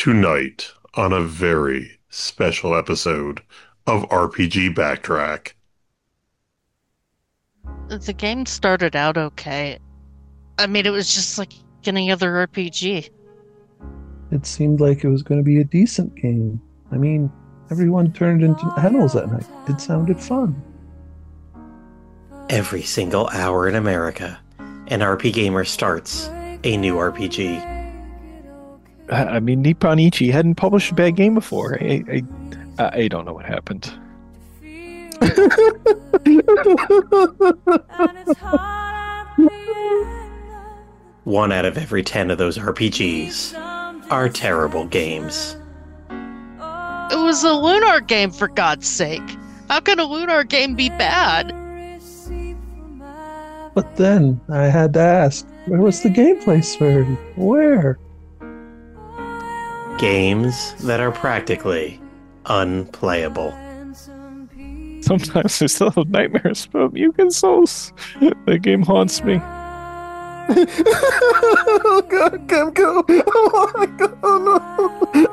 Tonight, on a very special episode of RPG Backtrack. The game started out okay. I mean, it was just like any other RPG. It seemed like it was going to be a decent game. I mean, everyone turned into animals at night. It sounded fun. Every single hour in America, an RP gamer starts a new RPG. I mean, Nippon Ichi hadn't published a bad game before. I don't know what happened. One out of every 10 of those RPGs are terrible games. It was a Lunar game, for God's sake. How can a Lunar game be bad? But then I had to ask, where was the gameplay story? Where? Games that are practically unplayable. Sometimes I still have nightmares about Mugen Souls. That game haunts me. Oh God, Kemco! Oh my God, oh no!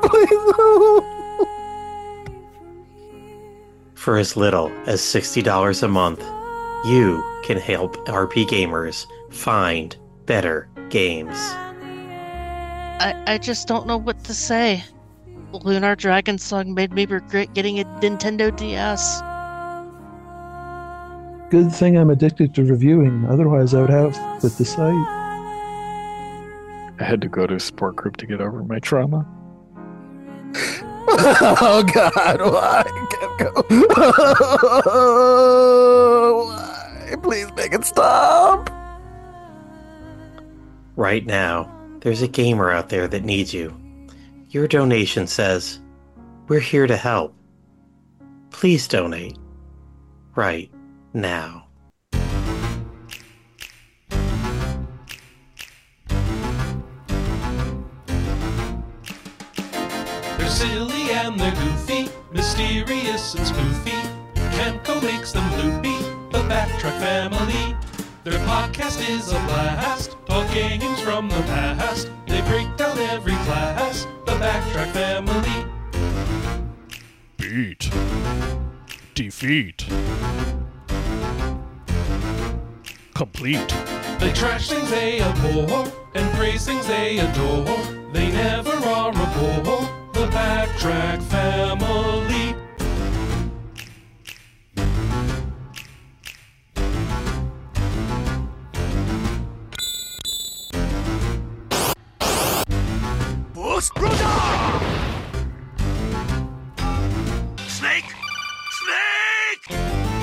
Please no! For as little as $60 a month, you can help RP gamers find better games. I just don't know what to say. Lunar Dragon Song made me regret getting a Nintendo DS. Good thing I'm addicted to reviewing, otherwise I would have quit the site. I had to go to a support group to get over my trauma. Oh God, why, Kemco? Why? Please make it stop! Right now, there's a gamer out there that needs you. Your donation says, "We're here to help." Please donate. Right now. They're silly and they're goofy, mysterious and spoofy. Kemco makes them loopy, the Backtrack family. Their podcast is a blast, talk games from the past. They break down every class, the Backtrack family. Beat. Defeat. Complete. They trash things they abhor, and praise things they adore. They never are a bore, the Backtrack family. Snake! Snake!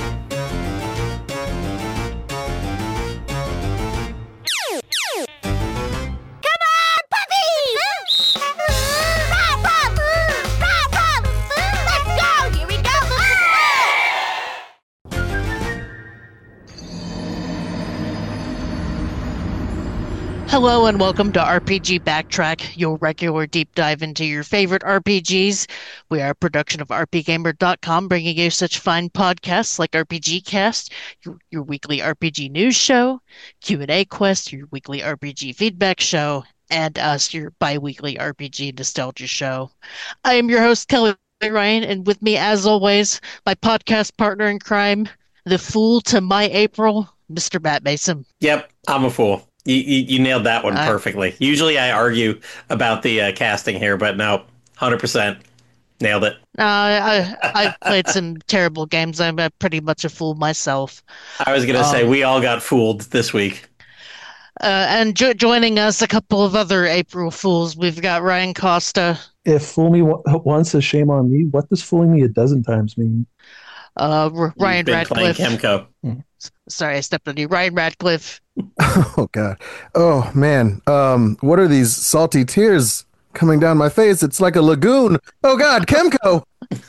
Hello and welcome to RPG Backtrack, your regular deep dive into your favorite RPGs. We are a production of RPGamer.com, bringing you such fine podcasts like RPG Cast, your weekly RPG news show, Q&A Quest, your weekly RPG feedback show, and us, your bi-weekly RPG nostalgia show. I am your host, Kelly Ryan, and with me, as always, my podcast partner in crime, the fool to my April, Mr. Matt Mason. Yep, I'm a fool. You nailed that one perfectly. Usually I argue about the casting here, but no, 100% nailed it. I've played some terrible games. I'm pretty much a fool myself. I was going to say, we all got fooled this week. And joining us, a couple of other April Fools. We've got Ryan Costa. If fool me once is shame on me, what does fooling me a dozen times mean? Ryan Radcliffe. Playing Kemco. Sorry, I stepped on you. Ryan Radcliffe. Oh God. Oh man. What are these salty tears coming down my face? It's like a lagoon. Oh God, Kemco.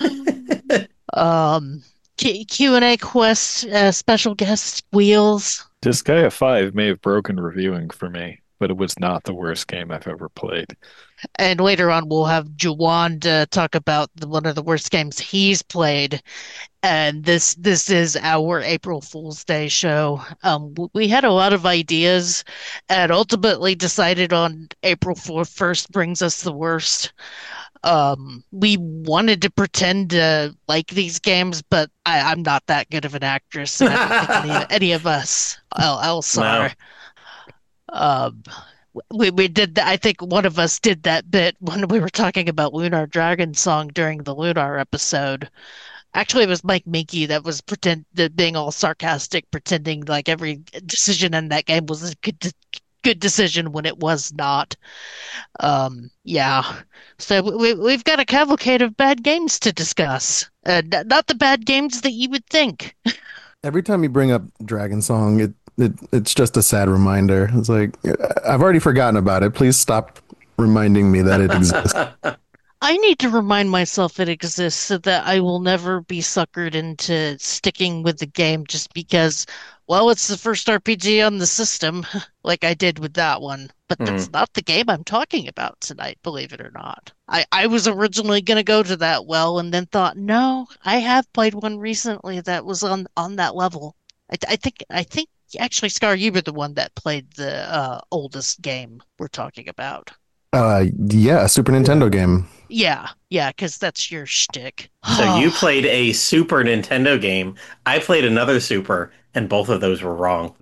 Q&A Quest special guest Wheels. Disgaea 5 may have broken reviewing for me, but it was not the worst game I've ever played. And later on, we'll have Juwan to talk about one of the worst games he's played. And this is our April Fool's Day show. We had a lot of ideas, and ultimately decided on April 1st brings us the worst. We wanted to pretend to like these games, but I'm not that good of an actress, and I don't think any of us else are. Um, we did that. I think one of us did that bit when we were talking about Lunar Dragon Song during the Lunar episode. Actually, it was Mike Minky that was being all sarcastic, pretending like every decision in that game was a good decision when it was not. Yeah. So we've got a cavalcade of bad games to discuss. Not the bad games that you would think. Every time you bring up Dragon Song, it's just a sad reminder. It's like, I've already forgotten about it. Please stop reminding me that it exists. I need to remind myself it exists so that I will never be suckered into sticking with the game just because, well, it's the first RPG on the system, like I did with that one. But that's not the game I'm talking about tonight, believe it or not. I was originally going to go to that well and then thought, no, I have played one recently that was on that level. I think actually, Scar, you were the one that played the oldest game we're talking about. Yeah, a Super Nintendo game. Yeah, because that's your shtick. So you played a Super Nintendo game. I played another Super, and both of those were wrong.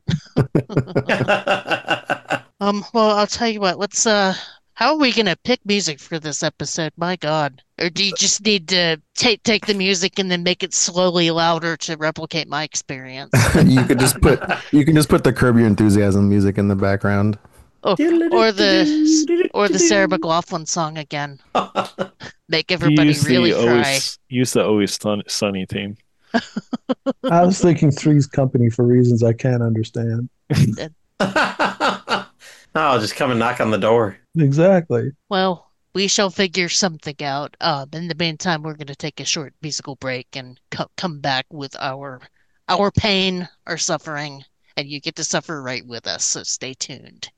Well, I'll tell you what, let's how are we gonna pick music for this episode? My God. Or do you just need to take the music and then make it slowly louder to replicate my experience? You can just put the Curb Your Enthusiasm music in the background. Or the Sarah McLachlan song again. Make everybody really cry. Use the Always Sunny theme. I was thinking Three's Company for reasons I can't understand. Oh, just come and knock on the door. Exactly. Well, we shall figure something out. In the meantime, we're going to take a short musical break and come back with our pain, our suffering, and you get to suffer right with us, so stay tuned.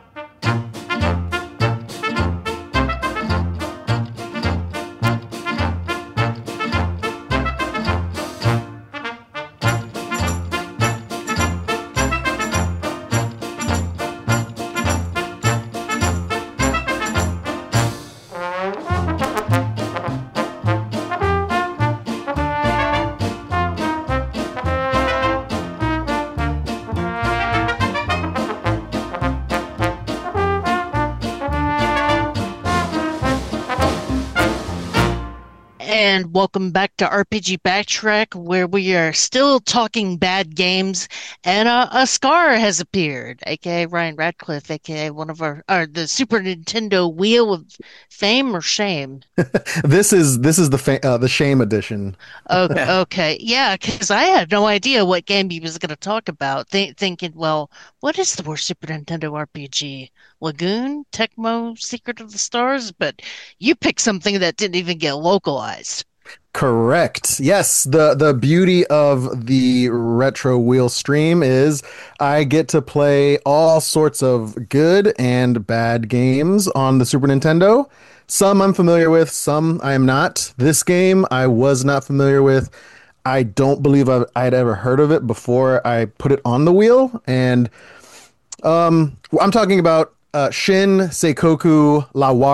And welcome back to RPG Backtrack, where we are still talking bad games, and a Scar has appeared, aka Ryan Radcliffe, aka one of the Super Nintendo Wheel of Fame or Shame. This is the Shame edition. Okay, yeah, because I had no idea what game he was going to talk about. Thinking, well, what is the worst Super Nintendo RPG? Lagoon, Tecmo, Secret of the Stars, but you picked something that didn't even get localized. Correct. Yes, the beauty of the retro wheel stream is I get to play all sorts of good and bad games on the Super Nintendo. Some I'm familiar with, some I am not. This game I was not familiar with. I don't believe I'd ever heard of it before I put it on the wheel, and I'm talking about Shin Seikoku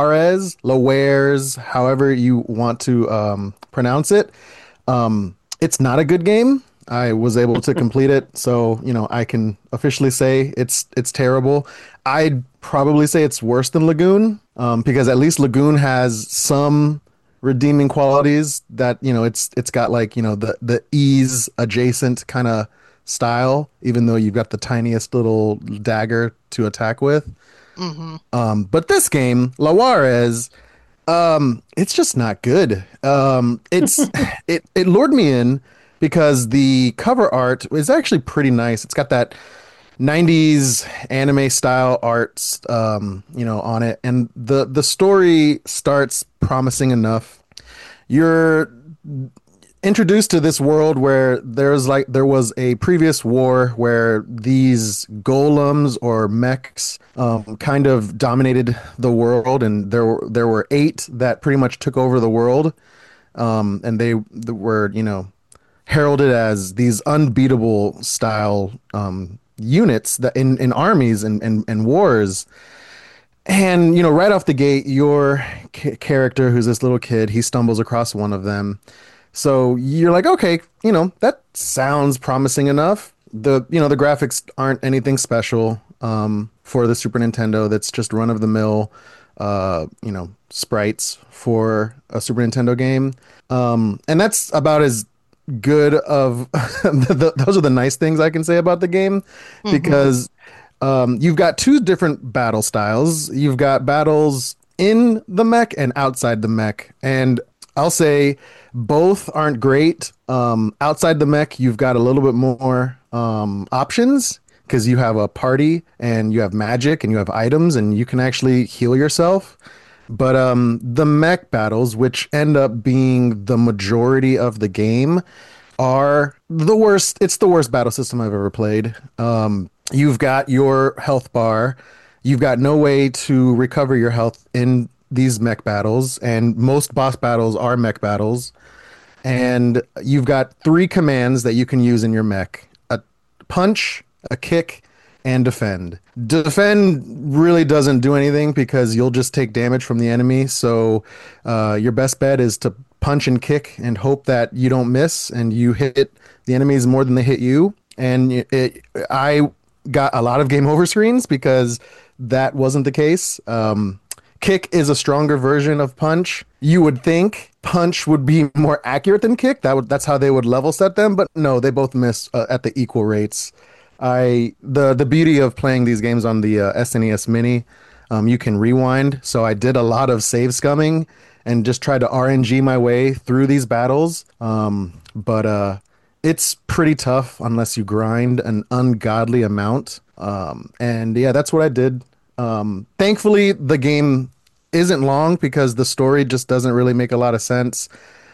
Lawares, however you want to pronounce it. It's not a good game. I was able to complete it, so I can officially say it's terrible. I'd probably say it's worse than Lagoon, because at least Lagoon has some redeeming qualities that it's got like the ease adjacent kind of style, even though you've got the tiniest little dagger to attack with. Mm-hmm. But this game, La Juarez, it's just not good. It lured me in because the cover art is actually pretty nice. It's got that 90s anime style art, on it, and the story starts promising enough. You're introduced to this world where there was a previous war where these golems or mechs kind of dominated the world, and there were 8 that pretty much took over the world, and they were, you know, heralded as these unbeatable style units that in armies and wars. And, you know, right off the gate, your character, who's this little kid, he stumbles across one of them. So you're like, okay, you know, that sounds promising enough. You know, the graphics aren't anything special for the Super Nintendo. That's just run of the mill, you know, sprites for a Super Nintendo game. And that's about as good of those are the nice things I can say about the game, because you've got 2 different battle styles. You've got battles in the mech and outside the mech, and I'll say both aren't great. Outside the mech, you've got a little bit more options, because you have a party and you have magic and you have items and you can actually heal yourself. But the mech battles, which end up being the majority of the game, are the worst. It's the worst battle system I've ever played. You've got your health bar. You've got no way to recover your health in these mech battles, and most boss battles are mech battles. And you've got 3 commands that you can use in your mech: a punch, a kick, and defend. Defend really doesn't do anything because you'll just take damage from the enemy. So your best bet is to punch and kick and hope that you don't miss and you hit the enemies more than they hit you. And I got a lot of game over screens because that wasn't the case. Kick is a stronger version of punch. You would think punch would be more accurate than kick. That's how they would level set them, but no, they both miss at the equal rates. The beauty of playing these games on the SNES Mini, you can rewind. So I did a lot of save scumming and just tried to RNG my way through these battles. But it's pretty tough unless you grind an ungodly amount. And yeah, that's what I did. Thankfully, the game isn't long because the story just doesn't really make a lot of sense.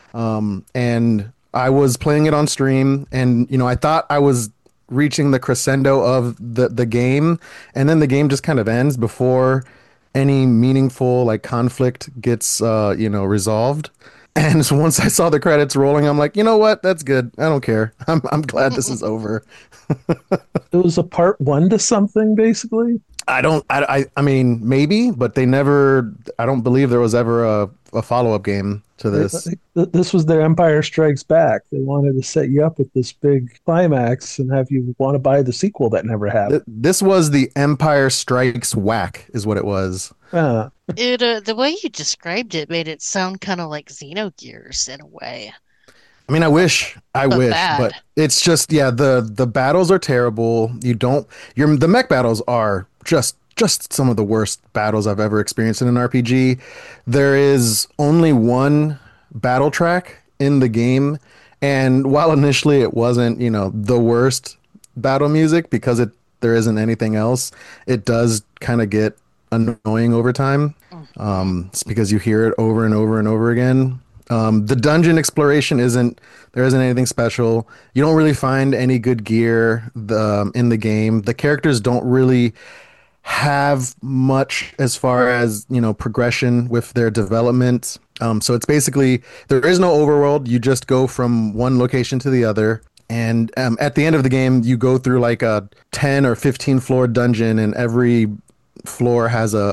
And I was playing it on stream, and you know, I thought I was reaching the crescendo of the game, and then the game just kind of ends before any meaningful like conflict gets resolved. And so once I saw the credits rolling, I'm like, you know what? That's good. I don't care. I'm glad this is over. It was a part 1 to something, basically. I mean, maybe, but they never, I don't believe there was ever a follow-up game to this. This was their Empire Strikes Back. They wanted to set you up with this big climax and have you want to buy the sequel that never happened. This was the Empire Strikes Whack, is what it was. The way you described it made it sound kind of like Xenogears in a way. I mean, I wish, bad. but it's just, yeah, the battles are terrible. The mech battles are just some of the worst battles I've ever experienced in an RPG. There is only one battle track in the game, and while initially it wasn't, the worst battle music because there isn't anything else, it does kind of get annoying over time. It's because you hear it over and over and over again. The dungeon exploration there isn't anything special. You don't really find any good gear in the game. The characters don't really have much as far as, progression with their development. So it's basically, there is no overworld. You just go from one location to the other. And at the end of the game, you go through like a 10 or 15 floor dungeon, and every floor has a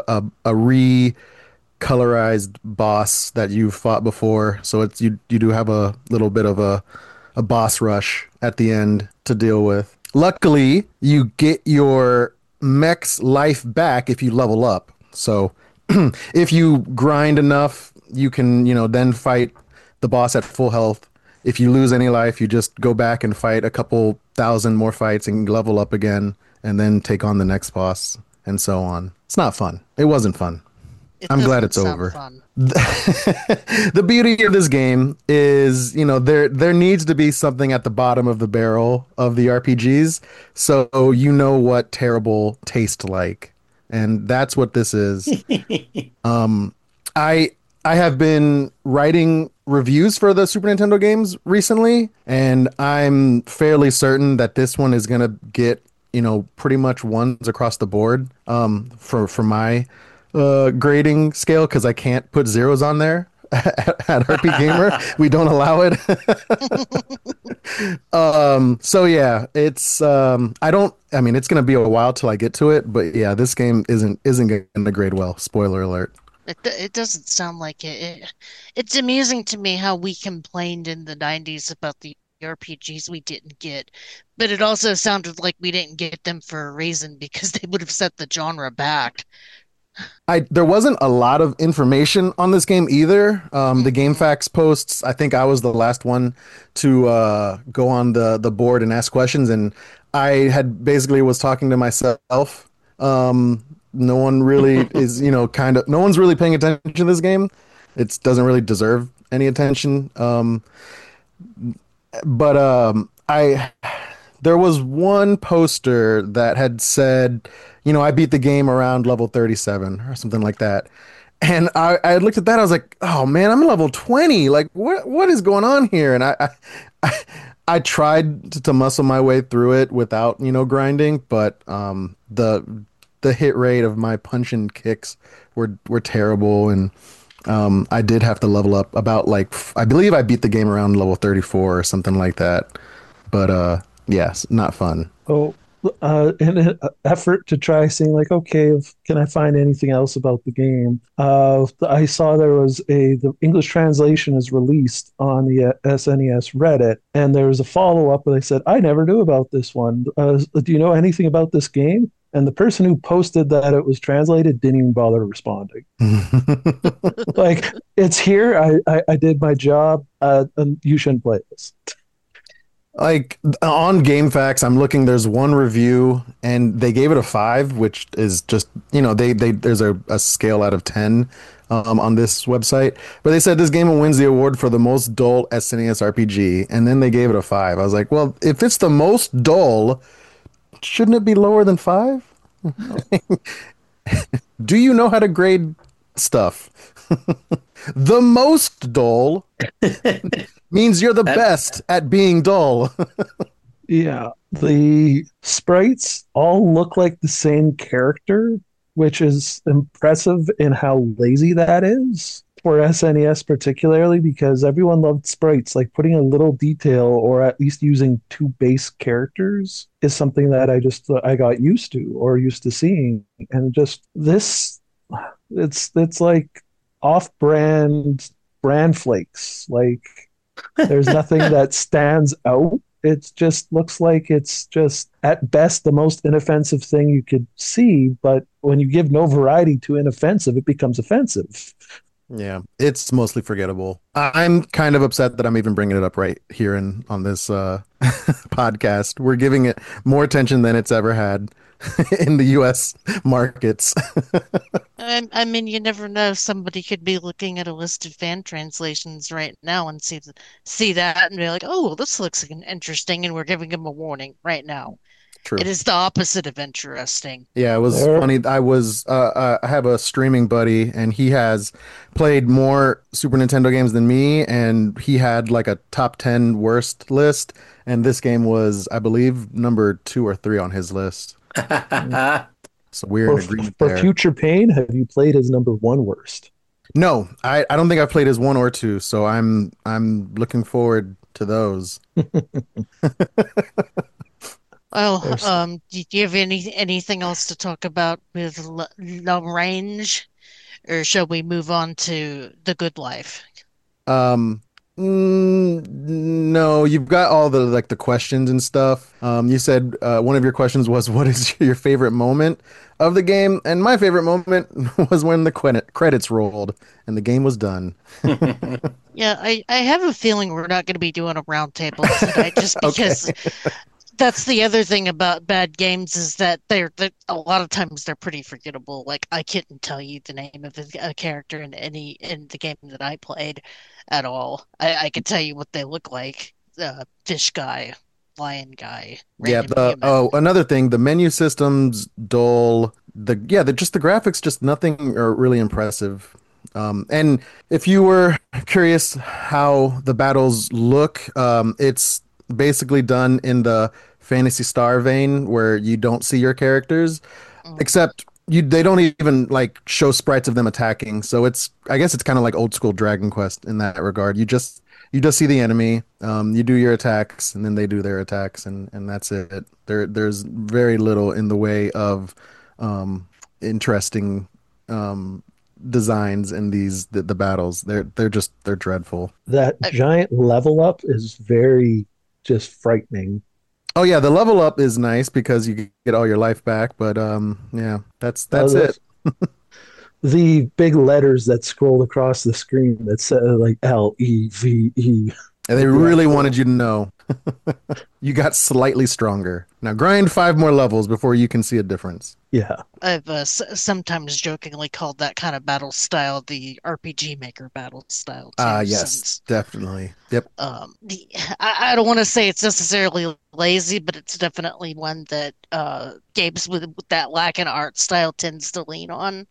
colorized boss that you've fought before, so it's you do have a little bit of a boss rush at the end to deal with. Luckily, you get your mech's life back if you level up. So if you grind enough, you can then fight the boss at full health. If you lose any life, you just go back and fight a couple thousand more fights and level up again, and then take on the next boss, and so on. It's not fun. It wasn't fun. I'm glad it's over. The beauty of this game is, there needs to be something at the bottom of the barrel of the RPGs, so you know what terrible tastes like, and that's what this is. I have been writing reviews for the Super Nintendo games recently, and I'm fairly certain that this one is gonna get, pretty much ones across the board, for my grading scale, because I can't put zeros on there at RP Gamer. We don't allow it. So yeah, it's it's gonna be a while till I get to it, but yeah, this game isn't gonna grade well. Spoiler alert. It doesn't sound like it. It's amusing to me how we complained in the 90s about the RPGs we didn't get, but it also sounded like we didn't get them for a reason because they would have set the genre back. There wasn't a lot of information on this game either. The GameFAQs posts, I think I was the last one to go on the board and ask questions, and I had basically was talking to myself. No one really is, no one's really paying attention to this game. It doesn't really deserve any attention. But I there was one poster that had said, I beat the game around level 37 or something like that. And I looked at that, I was like, oh man, I'm level 20. Like what is going on here? And I tried to muscle my way through it without, grinding, but the hit rate of my punch and kicks were terrible, and I did have to level up about, like, I believe I beat the game around level 34 or something like that. But yes, not fun. Oh, in an effort to try seeing, like, okay, can I find anything else about the game? I saw there was the English translation is released on the SNES Reddit, and there was a follow-up where they said, I never knew about this one. Do you know anything about this game? And the person who posted that it was translated didn't even bother responding. Like, it's here. I did my job. And you shouldn't play this. Like, on GameFAQs, I'm looking. There's one review, and they gave it a 5, which is just, there's a scale out of 10 on this website. But they said this game wins the award for the most dull SNES RPG, and then they gave it a 5. I was like, well, if it's the most dull, shouldn't it be lower than 5? Do you know how to grade stuff? The most dull means you're the best at being dull. Yeah, the sprites all look like the same character, which is impressive in how lazy that is for SNES particularly, because everyone loved sprites. Like, putting a little detail or at least using two base characters is something that I got used to or used to seeing. And just this, it's like off-brand brand flakes. Like, there's nothing that stands out. It just looks like it's just at best the most inoffensive thing you could see, but when you give no variety to inoffensive, it becomes offensive. Yeah, it's mostly forgettable. I'm kind of upset that I'm even bringing it up right here on this podcast. We're giving it more attention than it's ever had in the U.S. markets. I mean, you never know. Somebody could be looking at a list of fan translations right now and see that and be like, "Oh, well, this looks interesting," and we're giving them a warning right now. True. It is the opposite of interesting. Yeah, it was funny. I have a streaming buddy, and he has played more Super Nintendo games than me, and he had like a top 10 worst list, and this game was, I believe, number 2 or 3 on his list. So we're in agreement for there. Future Pain, have you played his number 1 worst? No, I don't think I've played his 1 or 2, so I'm looking forward to those. Well, do you have anything else to talk about with long range, or shall we move on to the good life? No, you've got all the questions and stuff. You said one of your questions was, what is your favorite moment of the game? And my favorite moment was when the credits rolled and the game was done. Yeah, I have a feeling we're not going to be doing a roundtable tonight, just because that's the other thing about bad games is that they're a lot of times they're pretty forgettable. Like, I couldn't tell you the name of a character in the game that I played at all. I could tell you what they look like. Fish guy, lion guy, Yeah. random human. Another thing, the menu system's dull. The graphics, just nothing are really impressive And if you were curious how the battles look, it's basically done in the Phantasy Star vein where you don't see your characters, except they don't even like show sprites of them attacking. So I guess it's kind of like old school Dragon Quest in that regard. You just see the enemy, you do your attacks, and then they do their attacks, and that's it. There's very little in the way of interesting designs in the battles. They're dreadful. That giant level up is very just frightening. Oh yeah, the level up is nice because you get all your life back, but yeah, that's it. The big letters that scroll across the screen that say like LEVE. And they really wanted you to know. You got slightly stronger. Now grind 5 more levels before you can see a difference. Yeah. I've sometimes jokingly called that kind of battle style the RPG Maker battle style too. Yes, since, definitely. Yep. I don't want to say it's necessarily lazy, but it's definitely one that games with that lack in art style tends to lean on.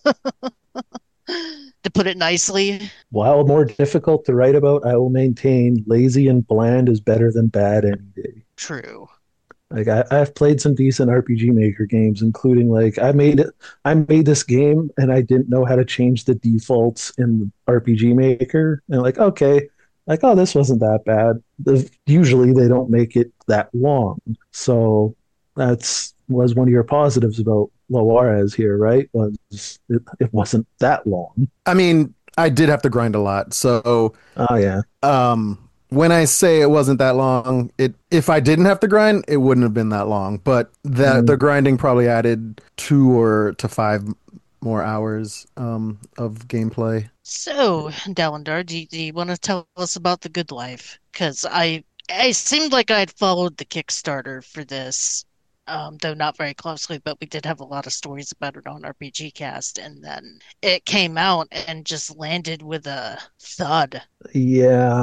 To put it nicely. While more difficult to write about, I will maintain lazy and bland is better than bad any day. True. Like I've played some decent RPG Maker games, including like I made this game and I didn't know how to change the defaults in RPG Maker. And like, okay, like, oh, this wasn't that bad. Usually they don't make it that long. So was one of your positives about Loarez here, right? Was it wasn't that long. I mean, I did have to grind a lot. So oh yeah. When I say it wasn't that long, if I didn't have to grind, it wouldn't have been that long. But the grinding probably added 2 to 5 more hours of gameplay. So, Dalindar, do you want to tell us about the Good Life? Because I seemed like I'd followed the Kickstarter for this, though not very closely, but we did have a lot of stories about it on RPG Cast, and then it came out and just landed with a thud. Yeah.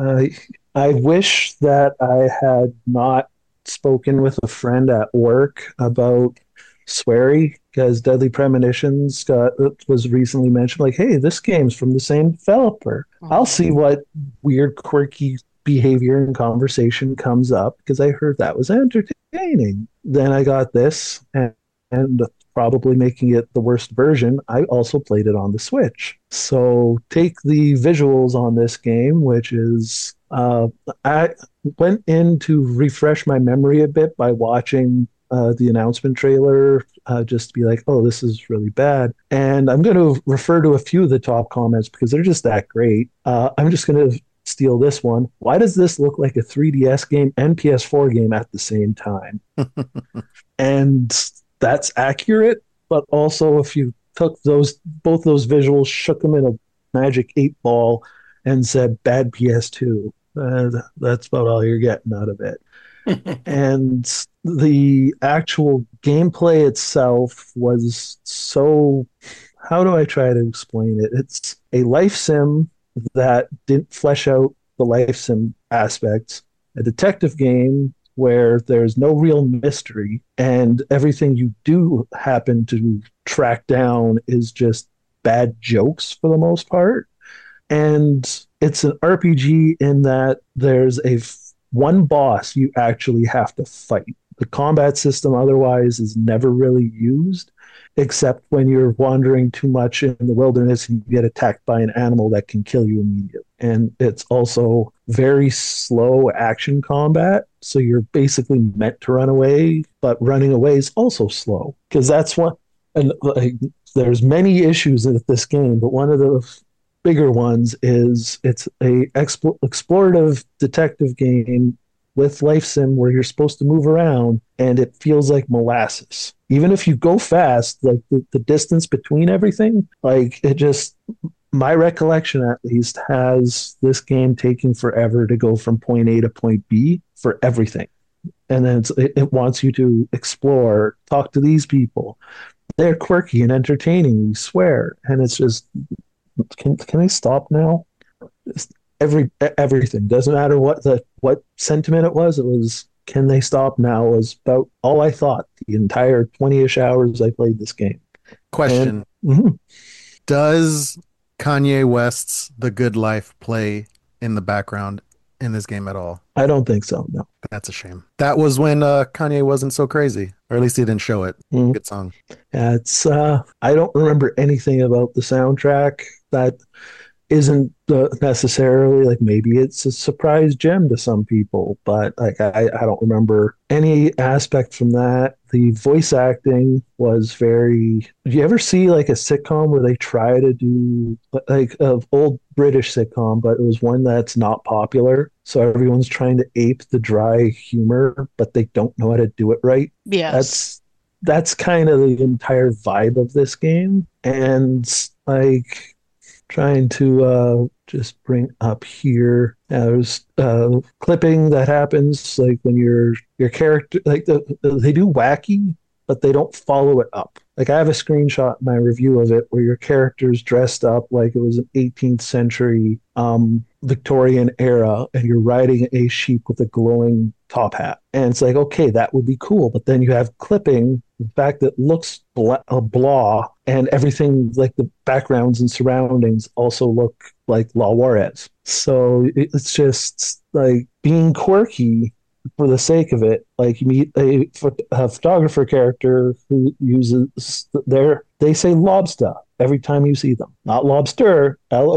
I wish that I had not spoken with a friend at work about Swery, because Deadly Premonitions was recently mentioned. Like, hey, this game's from the same developer. I'll see what weird, quirky behavior and conversation comes up because I heard that was entertaining. Then I got this, and probably making it the worst version, I also played it on the Switch. So take the visuals on this game, which is I went in to refresh my memory a bit by watching the announcement trailer, just to be like, oh, this is really bad. And I'm going to refer to a few of the top comments because they're just that great. I'm just going to steal this one. Why does this look like a 3DS game and PS4 game at the same time? And that's accurate, but also if you took both those visuals, shook them in a magic 8-ball, and said bad PS2, that's about all you're getting out of it. And the actual gameplay itself was so, how do I try to explain it? It's a life sim that didn't flesh out the life sim aspects, a detective game where there's no real mystery and everything you do happen to track down is just bad jokes for the most part. And it's an RPG in that there's one boss you actually have to fight. The combat system otherwise is never really used, except when you're wandering too much in the wilderness and you get attacked by an animal that can kill you immediately. And it's also very slow action combat, so you're basically meant to run away, but running away is also slow. Because that's one, and like, there's many issues with this game, but one of the bigger ones is it's a explorative detective game with life sim where you're supposed to move around and it feels like molasses. Even if you go fast, like the distance between everything, like it just, my recollection at least, has this game taking forever to go from point A to point B for everything. And then it wants you to explore, talk to these people. They're quirky and entertaining, we swear. And it's just, can I stop now? Just everything, doesn't matter what sentiment it was, can they stop now, was about all I thought the entire 20-ish hours I played this game. Question. Does Kanye West's The Good Life play in the background in this game at all? I don't think so. No. That's a shame. That was when Kanye wasn't so crazy, or at least he didn't show it. Mhm. Good song. Yeah, it's I don't remember anything about the soundtrack that isn't necessarily like, maybe it's a surprise gem to some people, but like I don't remember any aspect from that. The voice acting was very. Do you ever see like a sitcom where they try to do like an old British sitcom, but it was one that's not popular, so everyone's trying to ape the dry humor, but they don't know how to do it right? Yes. That's kind of the entire vibe of this game. And like, trying to just bring up here, there's clipping that happens like when your character, like they do wacky, but they don't follow it up. Like, I have a screenshot in my review of it where your character's dressed up like it was an 18th century Victorian era, and you're riding a sheep with a glowing top hat. And it's like, okay, that would be cool. But then you have clipping, the fact that it looks blah, and everything, like the backgrounds and surroundings, also look like La Juarez. So it's just like being quirky for the sake of it. Like, you meet a photographer character who uses they say lobster every time you see them, not lobster,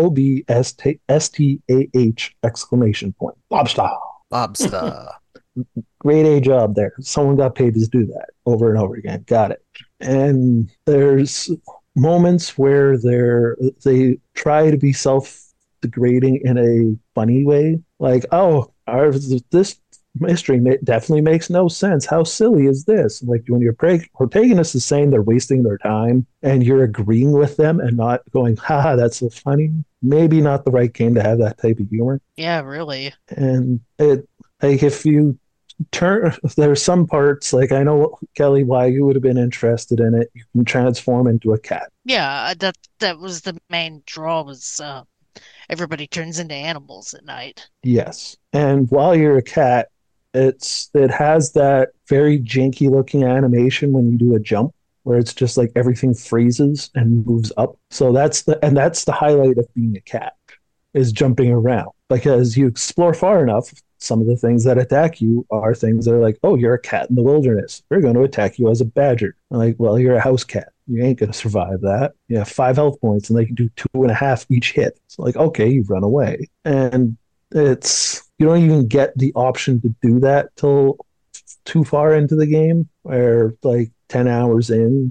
LOBSTAH exclamation point, lobster. Lobster. Great A job there. Someone got paid to do that over and over again. Got it. And there's moments where they try to be self-degrading in a funny way. Like, oh, this mystery definitely makes no sense. How silly is this? Like, when your protagonist is saying they're wasting their time and you're agreeing with them and not going, haha, that's so funny. Maybe not the right game to have that type of humor. Yeah, really. And it, like, if you there's some parts, like, I know, Kelly, why you would have been interested in it. You can transform into a cat. Yeah, that was the main draw, was everybody turns into animals at night. Yes. And while you're a cat, it has that very janky looking animation when you do a jump, where it's just like everything freezes and moves up. So that's the highlight of being a cat, is jumping around, because you explore far enough. Some of the things that attack you are things that are like, oh, you're a cat in the wilderness. We're going to attack you as a badger. I'm like, well, you're a house cat. You ain't going to survive that. You have 5 health points, and they can do 2.5 each hit. It's like, okay, you run away. And you don't even get the option to do that till too far into the game, where like 10 hours in,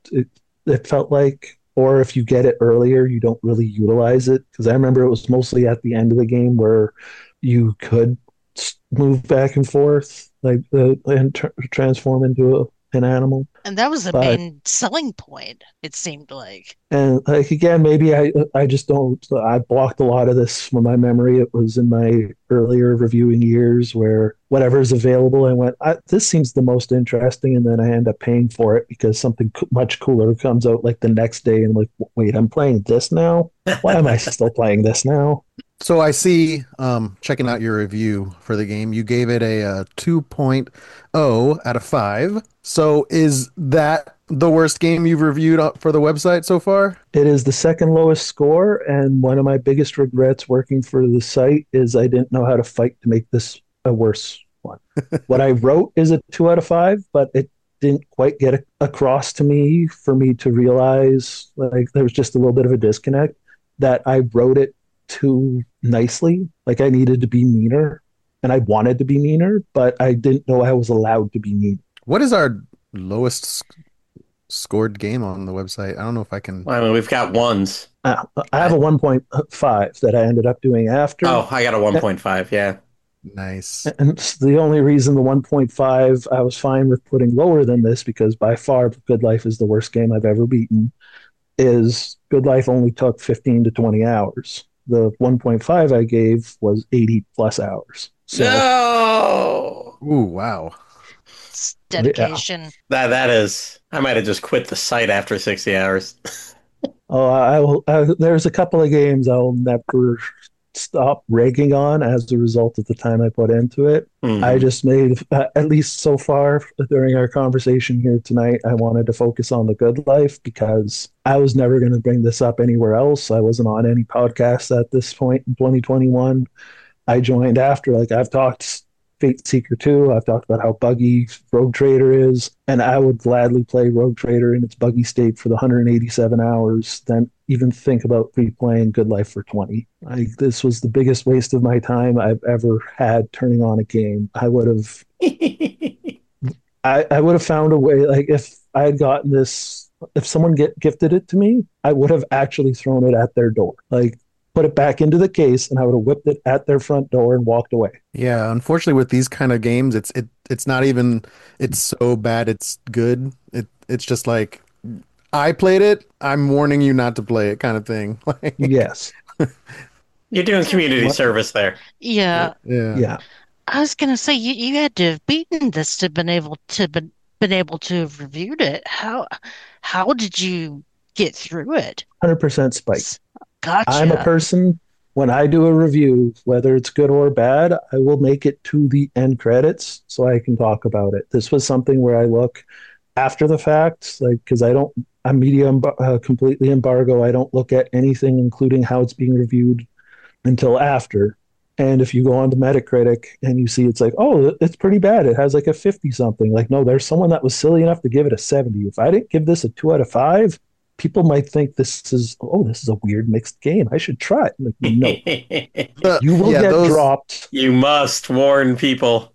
it felt like. Or if you get it earlier, you don't really utilize it. Because I remember it was mostly at the end of the game where you could move back and forth, like, and transform into an animal. And that was the main selling point, it seemed like. And like, again, maybe I just don't. I blocked a lot of this from my memory. It was in my earlier reviewing years where whatever's available, I went, this seems the most interesting, and then I end up paying for it because something much cooler comes out like the next day, and like, wait, I'm playing this now? Why am I still playing this now? So I see, checking out your review for the game, you gave it a 2.0 out of 5. So is that the worst game you've reviewed for the website so far? It is the second lowest score, and one of my biggest regrets working for the site is I didn't know how to fight to make this a worse one. What I wrote is a 2 out of 5, but it didn't quite get across to me for me to realize, like, there was just a little bit of a disconnect, that I wrote it too nicely. Like, I needed to be meaner, and I wanted to be meaner, but I didn't know I was allowed to be mean. What is our lowest scored game on the website? I don't know if I can. Well, I mean, we've got ones. I have a 1.5 that I ended up doing after. Oh, I got a 1.5, yeah. Nice. And the only reason the 1.5 I was fine with putting lower than this, because by far Good Life is the worst game I've ever beaten, is Good Life only took 15 to 20 hours. The 1.5 I gave was 80 plus hours. So, No! Ooh, wow. It's dedication. Yeah. That is. I might have just quit the site after 60 hours. Oh, there's a couple of games I'll never stop ragging on as a result of the time I put into it. I just made, at least so far during our conversation here tonight, I wanted to focus on the good life because I was never going to bring this up anywhere else. I wasn't on any podcasts at this point in 2021. I joined after, like I've talked Fate Seeker 2, I've talked about how buggy Rogue Trader is, and I would gladly play Rogue Trader in its buggy state for the 187 hours than even think about replaying Good Life for 20. Like, this was the biggest waste of my time I've ever had turning on a game. I would have I would have found a way, like if I had gotten this, if someone gifted it to me, I would have actually thrown it at their door. Like, put it back into the case, and I would have whipped it at their front door and walked away. Yeah, unfortunately with these kind of games, it's not even it's so bad it's good. It's just like I played it, I'm warning you not to play it kind of thing. Like, Yes. You're doing community service there. Yeah. Yeah. I was gonna say you had to have beaten this to been able to have reviewed it. How did you get through it? 100% spike. Gotcha. I'm a person, when I do a review, whether it's good or bad, I will make it to the end credits so I can talk about it. This was something where I look after the fact, like, because I'm completely embargo. I don't look at anything, including how it's being reviewed, until after. And if you go on to Metacritic and you see it's like, oh, it's pretty bad, it has like a 50 something. Like, no, there's someone that was silly enough to give it a 70. If I didn't give this a 2 out of 5, people might think this is a weird mixed game. I should try it. Like, no, you will get dropped. You must warn people.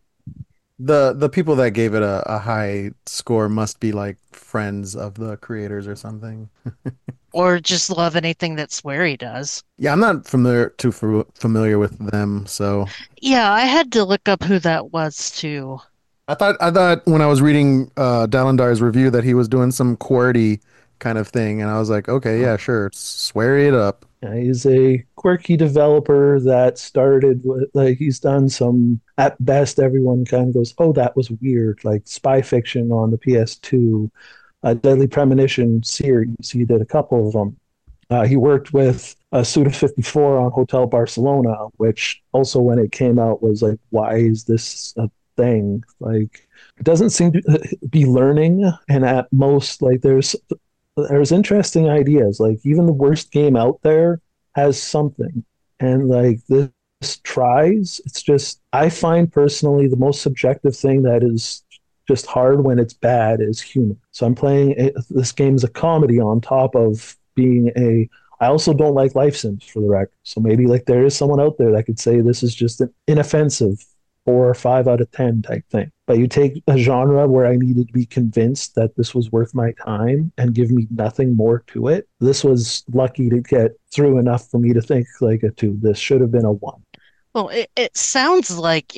The people that gave it a high score must be like friends of the creators or something. Or just love anything that Swery does. Yeah, I'm not too familiar with them, so Yeah, I had to look up who that was too. I thought when I was reading Dalandar's review that he was doing some QWERTY kind of thing, and I was like, okay, yeah, sure, swear it up. Yeah, he's a quirky developer that started with, like, he's done some, at best, everyone kind of goes, oh, that was weird, like Spy Fiction on the PS2, Deadly Premonition series. He did a couple of them. He worked with Suda54 on Hotel Barcelona, which also, when it came out, was like, why is this a thing? Like, it doesn't seem to be learning, and at most, like, there's interesting ideas. Like, even the worst game out there has something, and like this tries. It's just, I find personally the most subjective thing that is just hard when it's bad is humor. So I'm playing this game as a comedy on top of being I also don't like life sims, for the record. So maybe like there is someone out there that could say this is just an inoffensive 4 or 5 out of 10 type thing. But you take a genre where I needed to be convinced that this was worth my time and give me nothing more to it. This was lucky to get through enough for me to think like a 2. This should have been a 1. Well, it sounds like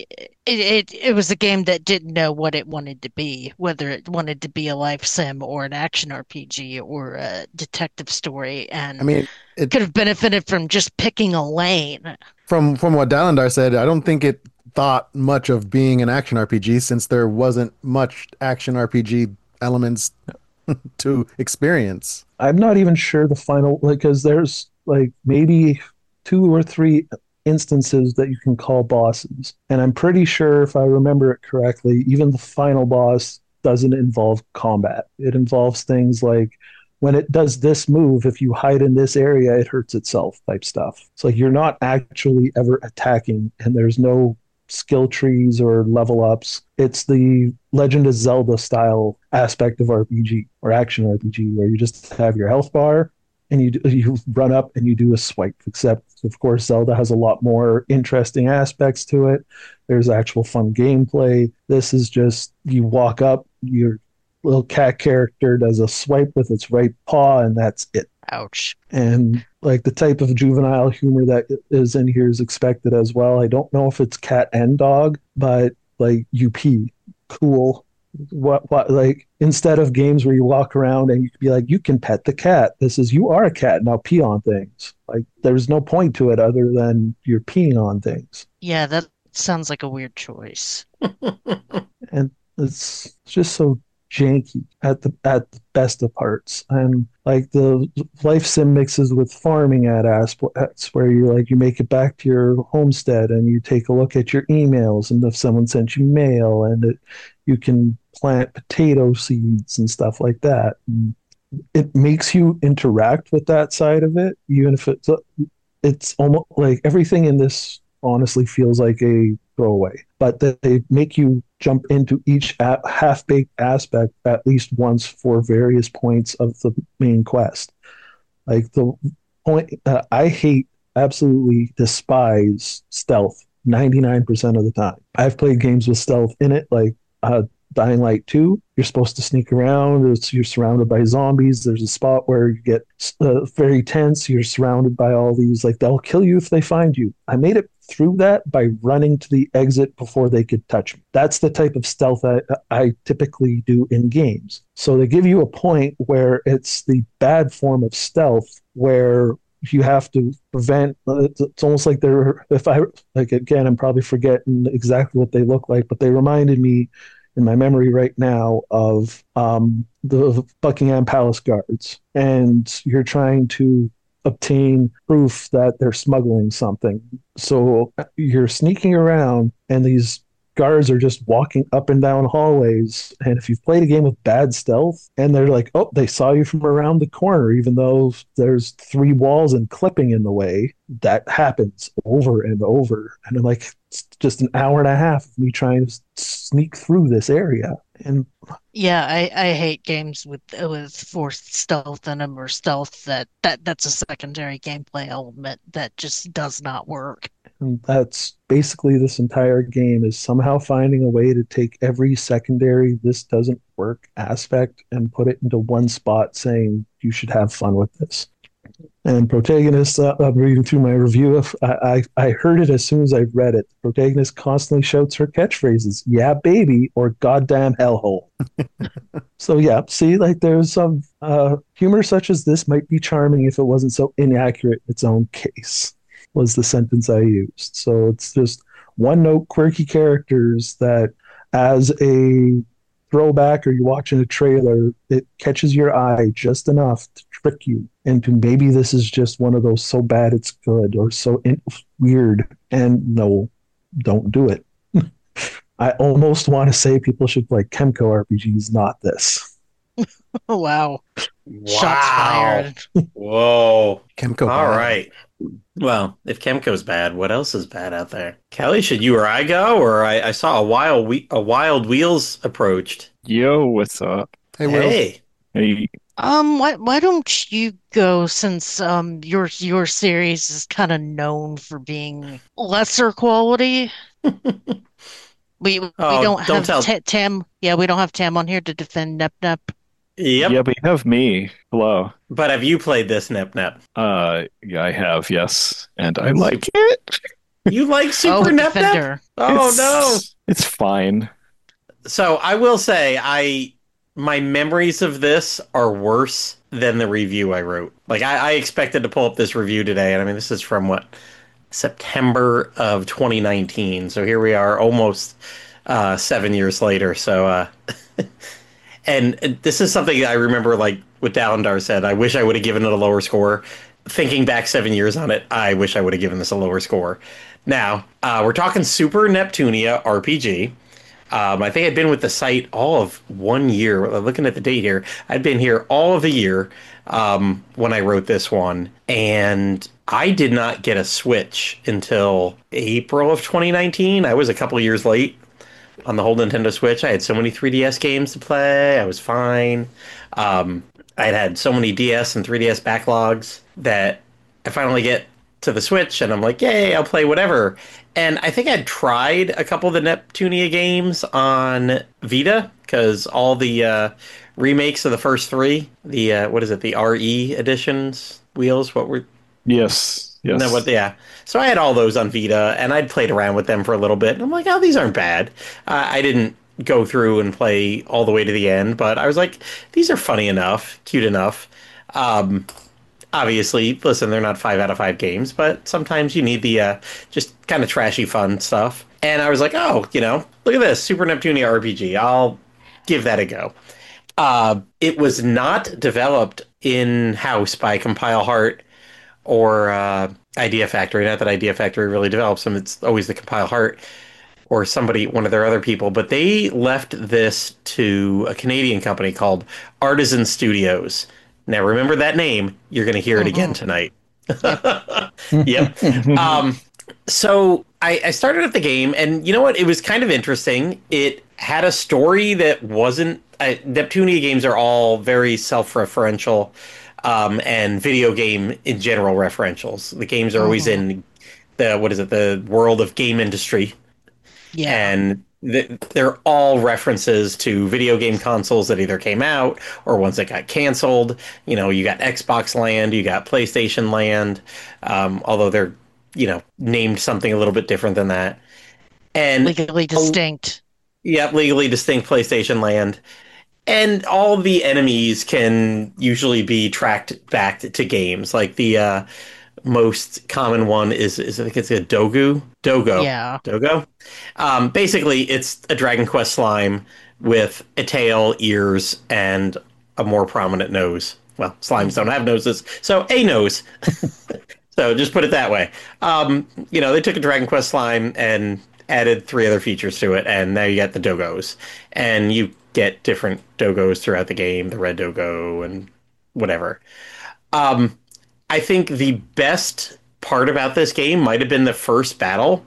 it was a game that didn't know what it wanted to be, whether it wanted to be a life sim or an action RPG or a detective story, and I mean, it could have benefited from just picking a lane. From what Dalandar said, I don't think it thought much of being an action RPG, since there wasn't much action RPG elements to experience. I'm not even sure the final, like, because there's like maybe 2 or 3 instances that you can call bosses, and I'm pretty sure, if I remember it correctly, even the final boss doesn't involve combat. It involves things like, when it does this move, if you hide in this area, it hurts itself type stuff. So you're not actually ever attacking, and there's no skill trees or level ups. It's the Legend of Zelda style aspect of RPG or action RPG, where you just have your health bar and you run up and you do a swipe. Except, of course, Zelda has a lot more interesting aspects to it. There's actual fun gameplay. This is just, you walk up, your little cat character does a swipe with its right paw, and that's it. Ouch. And like the type of juvenile humor that is in here is expected as well. I don't know if it's cat and dog, but like, you pee. Cool. What like, instead of games where you walk around and you can be like, you can pet the cat, this is, you are a cat, now pee on things. Like, there's no point to it other than you're peeing on things. Yeah, that sounds like a weird choice. And it's just so janky at the best of parts. And like the life sim mixes with farming at aspects where you make it back to your homestead and you take a look at your emails and if someone sent you mail you can plant potato seeds and stuff like that. And it makes you interact with that side of it, even if it's almost like everything in this honestly feels like a throwaway, but they make you jump into each half-baked aspect at least once for various points of the main quest. Like the point, absolutely despise stealth 99% of the time. I've played games with stealth in it, like Dying Light 2, you're supposed to sneak around. You're surrounded by zombies. There's a spot where you get very tense. You're surrounded by all these, like, they'll kill you if they find you. I made it through that by running to the exit before they could touch me. That's the type of stealth I typically do in games. So they give you a point where it's the bad form of stealth where you have to prevent. It's almost like again, I'm probably forgetting exactly what they look like, but they reminded me in my memory right now of the Buckingham Palace guards, and you're trying to obtain proof that they're smuggling something. So you're sneaking around, and these guards are just walking up and down hallways. And if you've played a game with bad stealth, and they're like, oh, they saw you from around the corner, even though there's 3 walls and clipping in the way, that happens over and over. And I'm like, it's just an hour and a half of me trying to sneak through this area. And yeah, I hate games with forced stealth in them, or stealth that's a secondary gameplay element that just does not work. And that's basically this entire game, is somehow finding a way to take every secondary this doesn't work aspect and put it into one spot saying you should have fun with this. And protagonist, I'm reading through my review. I heard it as soon as I read it. The protagonist constantly shouts her catchphrases, "Yeah, baby," or "Goddamn hellhole." So yeah, see, like there's some humor such as this might be charming if it wasn't so inaccurate in its own case, was the sentence I used. So it's just one-note quirky characters that, as a throwback or you're watching a trailer, it catches your eye just enough to trick you into maybe this is just one of those so bad it's good or so weird. And no, don't do it. I almost want to say people should play Kemco RPGs, not this. Wow. Shots fired. Whoa. Kemco. All right. Well, if Kemco's bad, what else is bad out there? Kelly, should you or I go? Or I saw a Wild Wheels approached. Yo, what's up? Hey, Will. Hey. Hey, Why don't you go, since your series is kind of known for being lesser quality? We don't have Tam. Yeah, we don't have Tam on here to defend Nep Nep. Yep. yeah, but you have me. Hello. But have you played this Nep Nep? Yeah, I have, yes. And I like it. You like Super Nep Nep? Defender. Oh, no. It's fine. So I will say, my memories of this are worse than the review I wrote. Like, I expected to pull up this review today, and I mean, this is from September of 2019. So here we are, almost 7 years later. So, and this is something I remember, like what Dalendar said. I wish I would have given it a lower score. Thinking back 7 years on it, I wish I would have given this a lower score. Now, we're talking Super Neptunia RPG. I think I'd been with the site all of 1 year. Looking at the date here, I'd been here all of a year when I wrote this one. And I did not get a Switch until April of 2019. I was a couple years late on the whole Nintendo Switch. I had so many 3DS games to play. I was fine. I'd had so many DS and 3DS backlogs that I finally get to the Switch, and I'm like, yay, I'll play whatever. And I think I'd tried a couple of the Neptunia games on Vita, because all the remakes of the first 3, the RE editions wheels, Yes. No, yeah. So I had all those on Vita, and I'd played around with them for a little bit, and I'm like, oh, these aren't bad. I didn't go through and play all the way to the end, but I was like, these are funny enough, cute enough. Obviously, listen, they're not 5 out of 5 games, but sometimes you need the just kind of trashy fun stuff. And I was like, oh, look at this, Super Neptunia RPG. I'll give that a go. It was not developed in-house by Compile Heart or Idea Factory. Not that Idea Factory really develops them. It's always the Compile Heart or somebody, one of their other people. But they left this to a Canadian company called Artisan Studios. Now, remember that name. You're going to hear it again tonight. Yep. So I started at the game, and you know what? It was kind of interesting. It had a story that wasn't... Neptunia games are all very self-referential and video game in general referentials. The games are always in the world of game industry. Yeah. And they're all references to video game consoles that either came out or ones that got canceled. You know, you got Xbox Land, you got PlayStation Land, although they're, named something a little bit different than that. And legally distinct. Yeah, legally distinct PlayStation Land. And all the enemies can usually be tracked back to games. Like the most common one is I think it's a Dogo. Yeah. Dogo. Basically, it's a Dragon Quest slime with a tail, ears, and a more prominent nose. Well, slimes don't have noses, so a nose. So just put it that way. They took a Dragon Quest slime and added 3 other features to it, and now you got the Dogos. And you get different Dogos throughout the game, the red Dogo and whatever. I think the best part about this game might have been the first battle.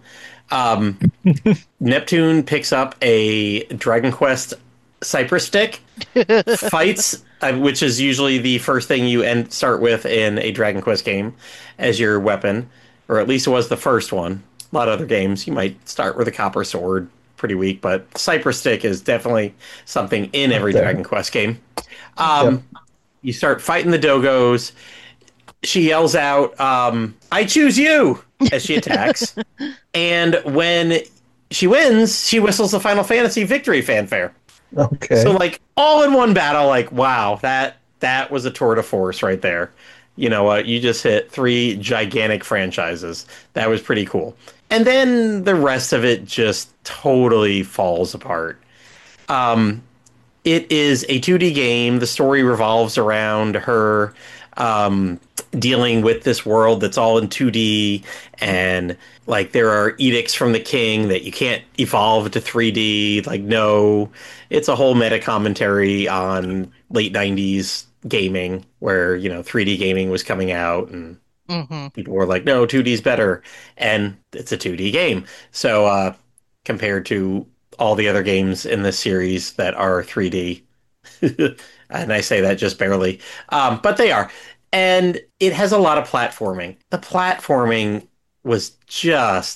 Neptune picks up a Dragon Quest Cypress stick, fights, which is usually the first thing you start with in a Dragon Quest game as your weapon, or at least it was the first one. A lot of other games, you might start with a copper sword, pretty weak, but Cypress stick is definitely something in every Dragon Quest game. You start fighting the Dogos. She yells out, "I choose you!" as she attacks. And when she wins, she whistles the Final Fantasy victory fanfare. Okay. So, all in one battle, wow, that was a tour de force right there. You know what? You just hit 3 gigantic franchises. That was pretty cool. And then the rest of it just totally falls apart. It is a 2D game. The story revolves around her dealing with this world that's all in 2D, and there are edicts from the king that you can't evolve to 3D. No, it's a whole meta commentary on late 90s gaming where 3D gaming was coming out, and people were like, no, 2D's better, and it's a 2D game. So compared to all the other games in this series that are 3D, and I say that just barely, but they are. And it has a lot of platforming. The platforming was just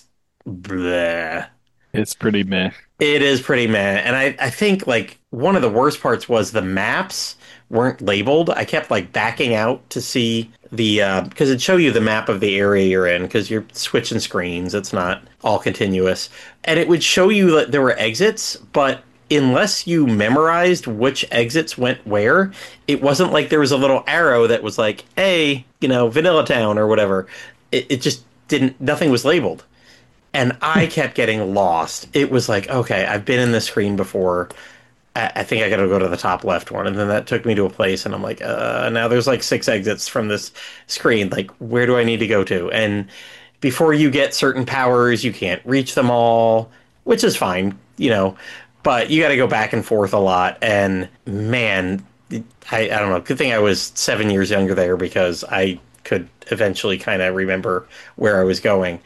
bleh. It's pretty meh. It is pretty meh. And I think one of the worst parts was the maps weren't labeled. I kept backing out to see the because it'd show you the map of the area you're in because you're switching screens. It's not all continuous. And it would show you that there were exits, but unless you memorized which exits went where, it wasn't like there was a little arrow that was like, hey, Vanilla Town or whatever. It just didn't, nothing was labeled. And I kept getting lost. It was like, okay, I've been in this screen before. I think I got to go to the top left one. And then that took me to a place, and I'm like, now there's 6 exits from this screen. Where do I need to go to? And before you get certain powers, you can't reach them all, which is fine, but you got to go back and forth a lot. And man, I don't know. Good thing I was 7 years younger there because I could eventually kind of remember where I was going.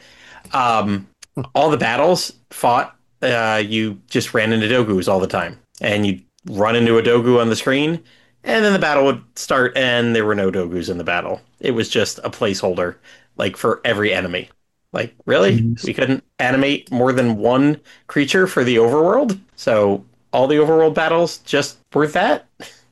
All the battles fought, you just ran into Dogus all the time. And you'd run into a Dogu on the screen, and then the battle would start, and there were no Dogus in the battle. It was just a placeholder, for every enemy. Really? Jeez. We couldn't animate more than one creature for the overworld? So all the overworld battles just were that?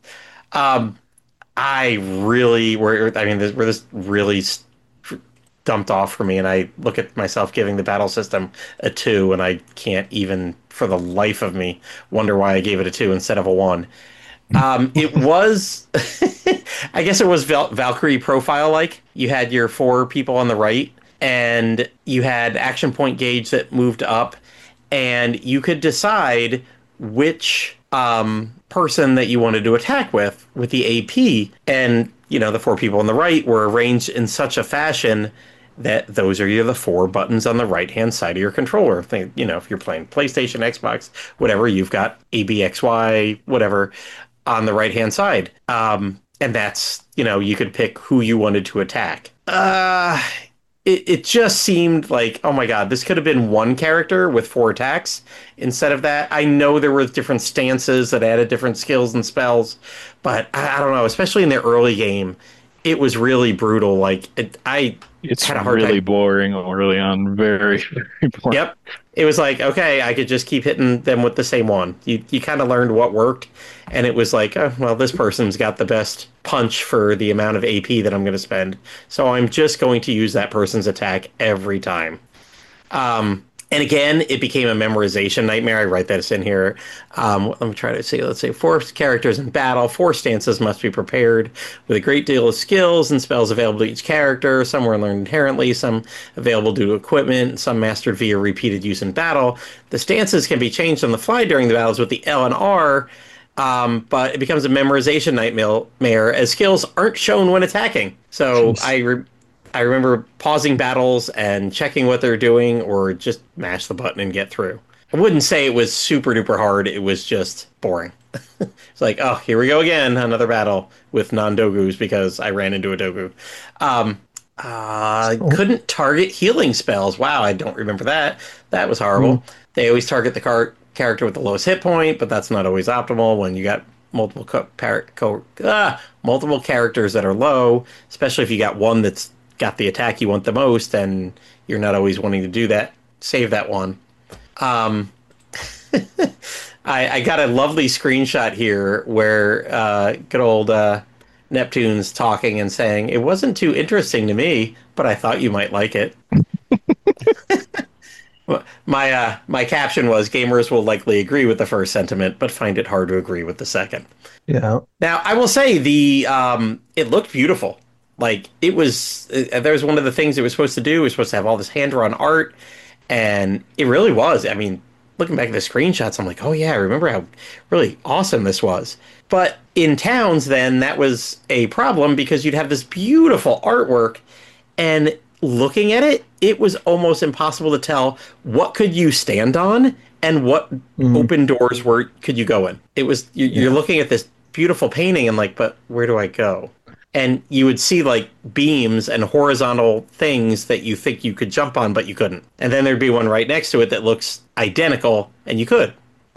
This really dumped off for me, and I look at myself giving the battle system a 2, and I can't even, for the life of me, wonder why I gave it a 2 instead of a 1. It was, I guess it was Valkyrie profile-like. You had your 4 people on the right, and you had action point gauge that moved up, and you could decide which person that you wanted to attack with the AP. And, the 4 people on the right were arranged in such a fashion that those are the 4 buttons on the right-hand side of your controller. If you're playing PlayStation, Xbox, whatever, you've got A, B, X, Y, whatever, on the right-hand side. And that's, you could pick who you wanted to attack. It just seemed like, oh my god, this could have been one character with 4 attacks instead of that. I know there were different stances that added different skills and spells, but I don't know, especially in the early game, it was really brutal. Like, It's had a hard really time. boring early on. Very, very boring. Yep. It was like, okay, I could just keep hitting them with the same one. You kind of learned what worked, and it was like, oh, well, this person's got the best punch for the amount of AP that I'm going to spend, so I'm just going to use that person's attack every time. And again, it became a memorization nightmare. I write that in here. Let me try to see. Let's say 4 characters in battle. 4 stances must be prepared with a great deal of skills and spells available to each character. Some were learned inherently, some available due to equipment, some mastered via repeated use in battle. The stances can be changed on the fly during the battles with the L and R, but it becomes a memorization nightmare as skills aren't shown when attacking. So I remember pausing battles and checking what they're doing, or just mash the button and get through. I wouldn't say it was super duper hard. It was just boring. It's like, oh, here we go again. Another battle with non-dogus because I ran into a dogu. Couldn't target healing spells. Wow, I don't remember that. That was horrible. They always target the character with the lowest hit point, but that's not always optimal when you got multiple characters that are low, especially if you got one that's got the attack you want the most, and you're not always wanting to do that. Save that one. I got a lovely screenshot here where good old Neptune's talking and saying, "It wasn't too interesting to me, but I thought you might like it." My caption was, "Gamers will likely agree with the first sentiment, but find it hard to agree with the second." Yeah. Now, I will say it looked beautiful. Like, it was, there was one of the things it was supposed to do. It was supposed to have all this hand-drawn art, and it really was. I mean, looking back at the screenshots, I'm like, oh yeah, I remember how really awesome this was. But in towns, then, that was a problem because you'd have this beautiful artwork, and looking at it, it was almost impossible to tell what could you stand on and what open doors could you go in. It was, you're looking at this beautiful painting and like, but where do I go? And you would see like beams and horizontal things that you think you could jump on, but you couldn't. And then there'd be one right next to it that looks identical, and you could.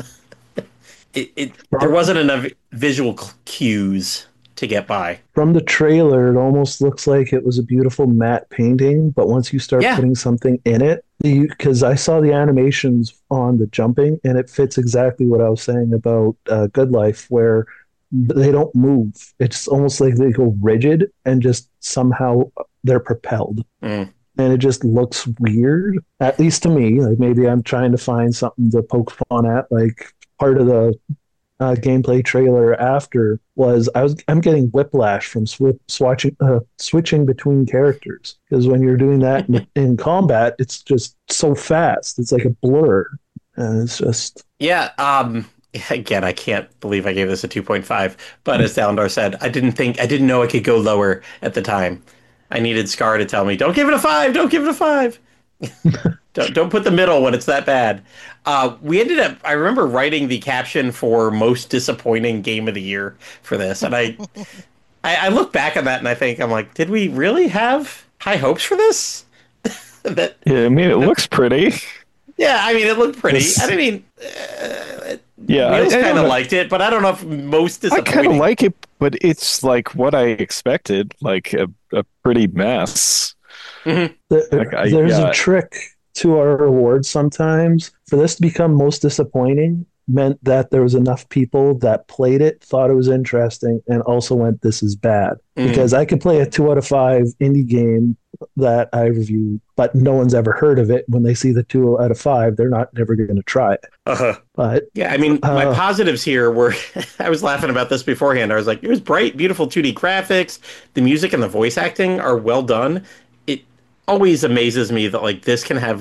There wasn't enough visual cues to get by. From the trailer, it almost looks like it was a beautiful matte painting, but once you start putting something in it, because I saw the animations on the jumping, and it fits exactly what I was saying about Good Life, where they don't move. It's almost like they go rigid and just somehow they're propelled. And it just looks weird, at least to me. Like, maybe I'm trying to find something to poke fun at. Like, part of the gameplay trailer after was I'm getting whiplash from switching between characters, because when you're doing that in combat, it's just so fast. It's like a blur, and it's just Again, I can't believe I gave this a 2.5, but as Dalendar said, I didn't know I could go lower at the time. I needed Scar to tell me, don't give it a 5, don't give it a 5. don't put the middle when it's that bad. We ended up, I remember writing the caption for most disappointing game of the year for this, and I look back on that and I'm like, did we really have high hopes for this? Yeah, I mean, it looks pretty. Yeah, I mean, it looked pretty. I mean, yeah, Wheels kind of liked it, but I don't know if most disappointing. I kind of like it, but it's like what I expected, like a pretty mess. Mm-hmm. There's a trick to our awards sometimes. For this to become most disappointing meant that there was enough people that played it, thought it was interesting, and also went, this is bad. Because I could play a 2 out of 5 indie game that I reviewed, but no one's ever heard of it. When they see the 2 out of 5, they're never going to try it. But yeah, I mean, my positives here were, I was laughing about this beforehand. I was like, it was bright, beautiful 2D graphics. The music and the voice acting are well done. It always amazes me that like this can have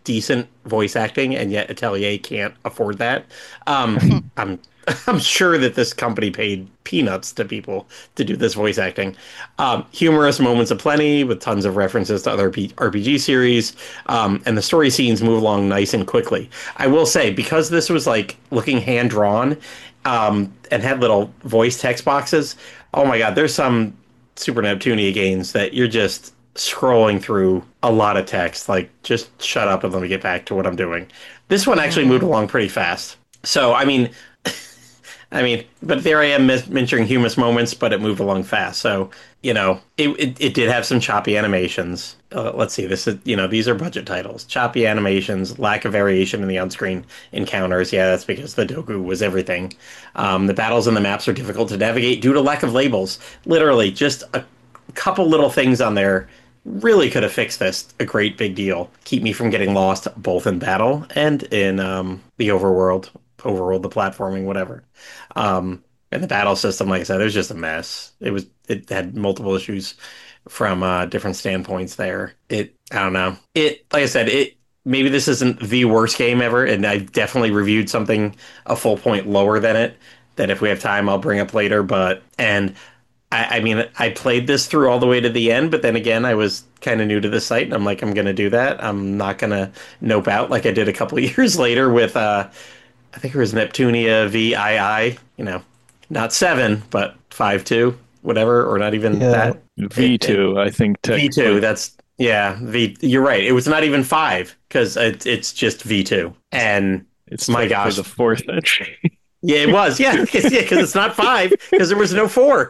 decent voice acting, and yet Atelier can't afford that. I'm sure that this company paid peanuts to people to do this voice acting. Humorous moments aplenty with tons of references to other RPG series, and the story scenes move along nice and quickly. I will say, because this was like looking hand drawn, and had little voice text boxes. Oh my God, there's some Super Neptunia games that you're just scrolling through a lot of text. Like, just shut up and let me get back to what I'm doing. This one actually moved along pretty fast. So, I mean, but there I am mentioning humorous moments, but it moved along fast. So, it did have some choppy animations. Let's see, these are budget titles. Choppy animations, lack of variation in the on-screen encounters. Yeah, that's because the Dogu was everything. The battles and the maps are difficult to navigate due to lack of labels. Literally, just a couple little things on there really could have fixed this a great big deal. Keep me from getting lost both in battle and in the overworld, the platforming, whatever. And the battle system, like I said, it was just a mess. It had multiple issues from different standpoints there. I don't know. Like I said, maybe this isn't the worst game ever, and I've definitely reviewed something a full point lower than it, that if we have time, I'll bring up later. I mean, I played this through all the way to the end, but then again, I was kind of new to the site, and I'm like, I'm going to do that. I'm not going to nope out like I did a couple of years later with, I think it was Neptunia VII, not 7, but 5.2, whatever, or not even that. V2, I think. V2, you're right. It was not even 5, because it's just V2. And it's my gosh. the 4th entry. Yeah, it was. Yeah, because it's not 5, because there was no 4.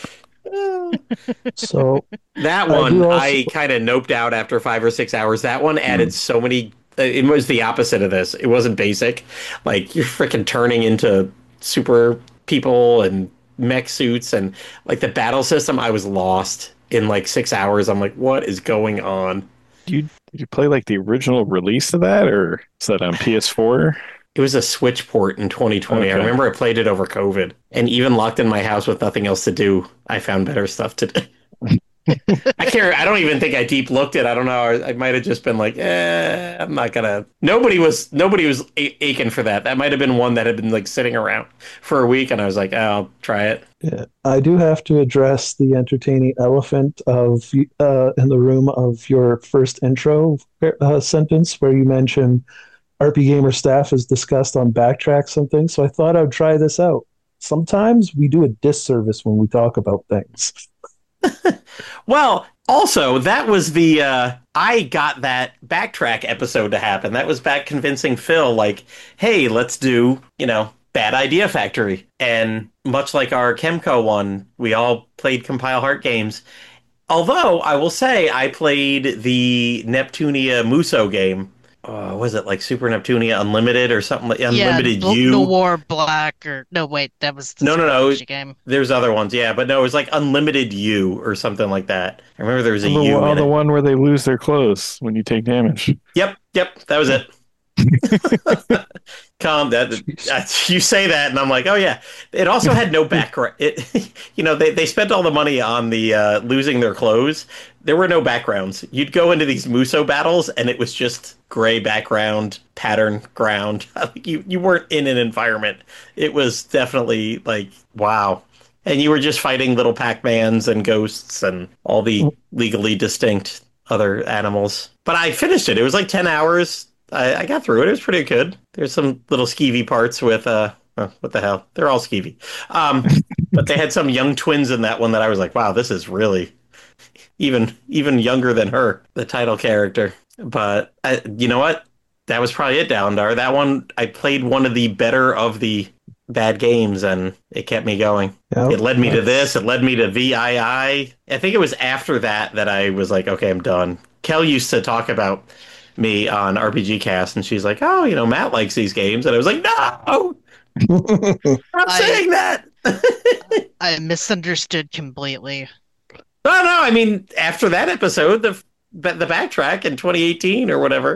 So that one, I kind of noped out after 5 or 6 hours. That one added so many. It was the opposite of this. It wasn't basic. Like, you're freaking turning into super people and mech suits, and like the battle system, I was lost in like 6 hours. I'm like, what is going on? Did you play like the original release of that, or is that on PS4? It was a Switch port in 2020. Okay. I remember I played it over COVID, and even locked in my house with nothing else to do, I found better stuff to do. I don't even think I deep looked it. I don't know. I might have just been like, I'm not gonna. Nobody was aching for that. That might have been one that had been like sitting around for a week, and I was like, I'll try it. Yeah, I do have to address the entertaining elephant in the room of your first intro sentence, where you mentioned RP Gamer staff has discussed on Backtrack some things. So I thought I'd try this out. Sometimes we do a disservice when we talk about things. Well, also, that was I got that Backtrack episode to happen. That was back convincing Phil, like, hey, let's do, Bad Idea Factory. And much like our Chemco one, we all played Compile Heart games. Although, I will say, I played the Neptunia Muso game. Was it like Super Neptunia Unlimited or something like Unlimited U? War Black or no, wait, that was the no. game. There's other ones, yeah, but no, it was like Unlimited U or something like that. I remember there was a U. The one where they lose their clothes when you take damage. Yep, that was it. You say that, and I'm like, oh yeah. It also had no background. They spent all the money on the losing their clothes. There were no backgrounds. You'd go into these Muso battles, and it was just gray background, pattern ground. You weren't in an environment. It was definitely like, wow. And you were just fighting little Pac-Mans and ghosts and all the legally distinct other animals. But I finished it. It was like 10 hours. I got through it. It was pretty good. There's some little skeevy parts with, what the hell? They're all skeevy. But they had some young twins in that one that I was like, wow, this is really even younger than her, the title character. But you know what? That was probably it, Dalindar. That one, I played one of the better of the bad games, and it kept me going. Yep. It led me to this. It led me to VII. I think it was after that I was like, okay, I'm done. Kel used to talk about me on RPG Cast, and she's like, oh, Matt likes these games. And I was like, no! I'm saying that! I misunderstood completely. No, I mean, after that episode, the Backtrack in 2018 or whatever,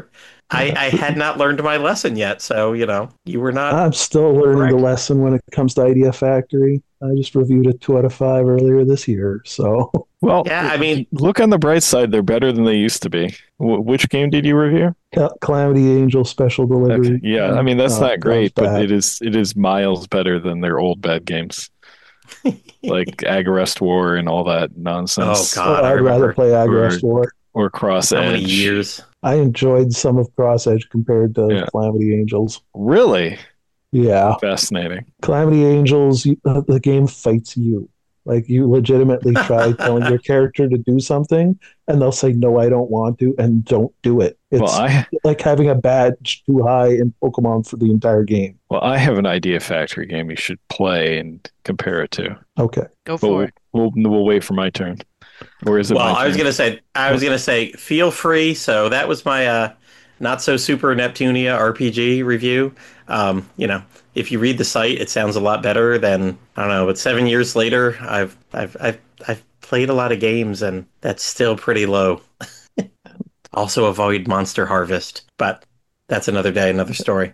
I had not learned my lesson yet, so you were not I'm still learning the correct. lesson when it comes to Idea Factory. I just reviewed it 2 out of 5 earlier this year. So Well, Yeah, I mean, look on the bright side; they're better than they used to be. Which game did you review? Calamity Angel special Okay, delivery. yeah, I mean that's not That was great, but bad. it is miles better than their old bad games like Agarest War and all that oh nonsense, God, I I'd rather remember play or Agrest War. Cross how many Edge. years. I enjoyed some of Cross Edge compared to Yeah, Calamity Angels. really Yeah, fascinating. Calamity Angels, the game fights you. Like you legitimately try telling your character to do something, and they'll say, "No, I don't want to," and don't do it. Well, It's I like having a badge too high in Pokemon for the entire game. well, I have an Idea Factory game you should play and compare it to. Okay. Go But for we'll, it. we'll wait for my turn. Or is it Well, my I was turn? gonna say, feel free. So that was my not so super Neptunia RPG review. If you read the site, it sounds a lot better than I don't know. But 7 years later, I've played a lot of games, and that's still pretty low. Also, avoid Monster Harvest, but that's another day, another story.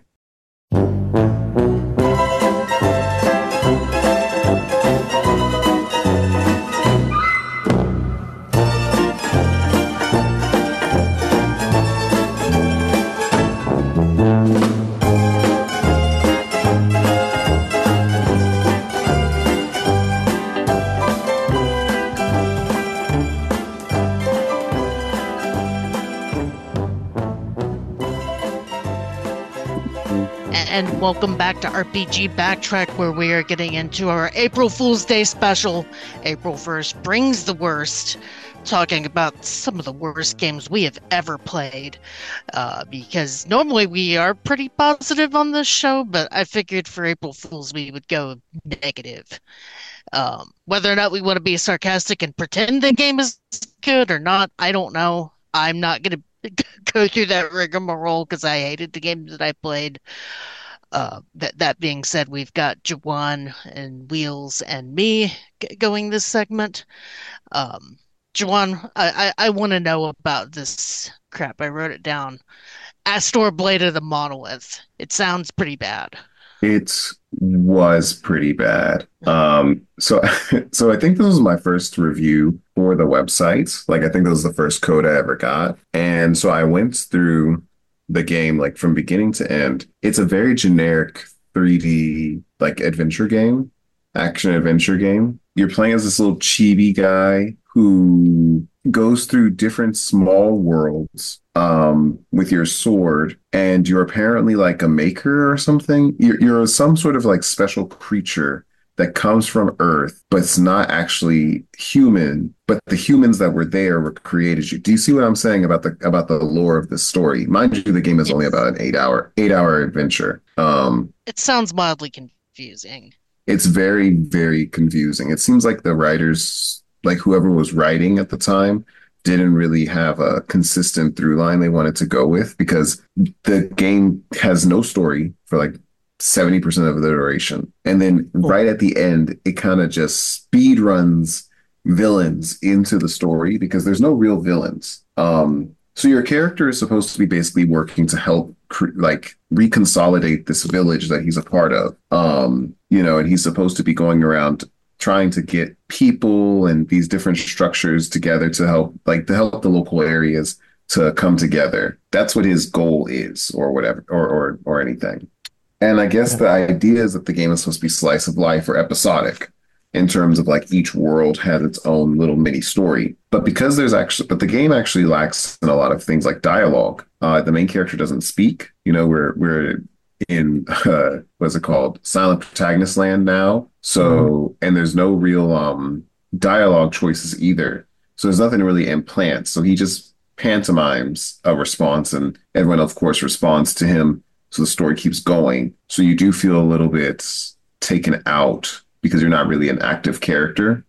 And welcome back to RPG Backtrack, where we are getting into our April Fool's Day special. April 1st brings the worst, talking about some of the worst games we have ever played. Because normally we are pretty positive on this show, but I figured for April Fool's we would go negative. Whether or not we want to be sarcastic and pretend the game is good or not, I don't know. I'm not going to go through that rigmarole because I hated the games that I played. That being said, we've got Jawan and Wheels and me going this segment. Jawan, I want to know about this crap. I wrote it down. Astor Blade of the Monolith. It sounds pretty bad. It was pretty bad. So so I think this was my first review for the website. Like I think this was the first code I ever got. And so I went through the game like from beginning to end. It's a very generic 3D like adventure game, action adventure game. You're playing as this little chibi guy who goes through different small worlds with your sword, and you're apparently like a maker or something. You're some sort of like special creature that comes from Earth, but it's not actually human. But the humans that were there were created you. Do you see what I'm saying about the lore of this story? Mind you, the game is only about an 8-hour adventure. It sounds mildly confusing. It's very, very confusing. It seems like the writers, like whoever was writing at the time, didn't really have a consistent through line they wanted to go with because the game has no story for like 70% of the duration. And then right at the end, it kind of just speed runs villains into the story because there's no real villains. So your character is supposed to be basically working to help like reconsolidate this village that he's a part of. And he's supposed to be going around trying to get people and these different structures together to help the local areas to come together. That's what his goal is, or whatever, or anything. And I guess the idea is that the game is supposed to be slice of life or episodic in terms of like each world has its own little mini story. But the game actually lacks in a lot of things like dialogue. The main character doesn't speak. We're in what's it called? Silent Protagonist Land now. So and there's no real dialogue choices either. So there's nothing to really implant. So he just pantomimes a response, and everyone of course responds to him. So the story keeps going. So you do feel a little bit taken out because you're not really an active character.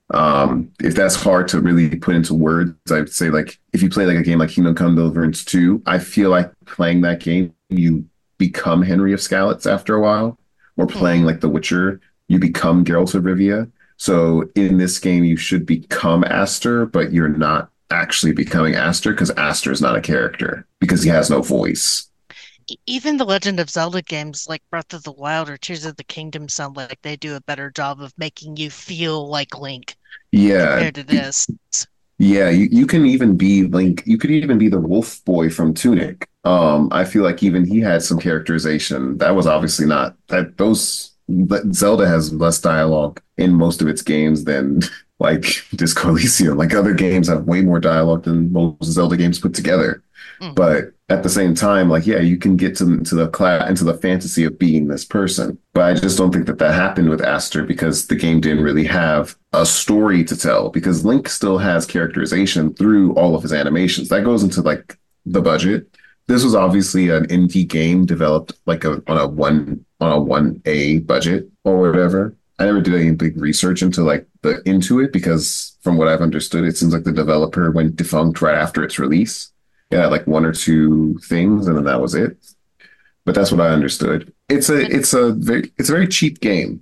If that's hard to really put into words, I'd say like if you play like a game like Kingdom Come Deliverance 2, I feel like playing that game, you become Henry of Skalitz after a while. Or playing like The Witcher, you become Geralt of Rivia. So in this game, you should become Aster, but you're not actually becoming Aster because Aster is not a character because he has no voice. Even the Legend of Zelda games like Breath of the Wild or Tears of the Kingdom sound like they do a better job of making you feel like Link Yeah, compared to this. yeah, you can even be Link. You could even be the Wolf Boy from Tunic. I feel like even he had some characterization. That was obviously not that those Zelda has less dialogue in most of its games than like Disco Elysium. Like other games have way more dialogue than most Zelda games put together. Mm. But at the same time, like yeah, you can get to the class into the fantasy of being this person. But I just don't think that that happened with Aster because the game didn't really have a story to tell. Because Link still has characterization through all of his animations. That goes into like the budget. This was obviously an indie game developed like on a 1A budget or whatever. I never did any big research into it because from what I've understood, it seems like the developer went defunct right after its release. It had like one or two things and then that was it. But that's what I understood. It's a very cheap game.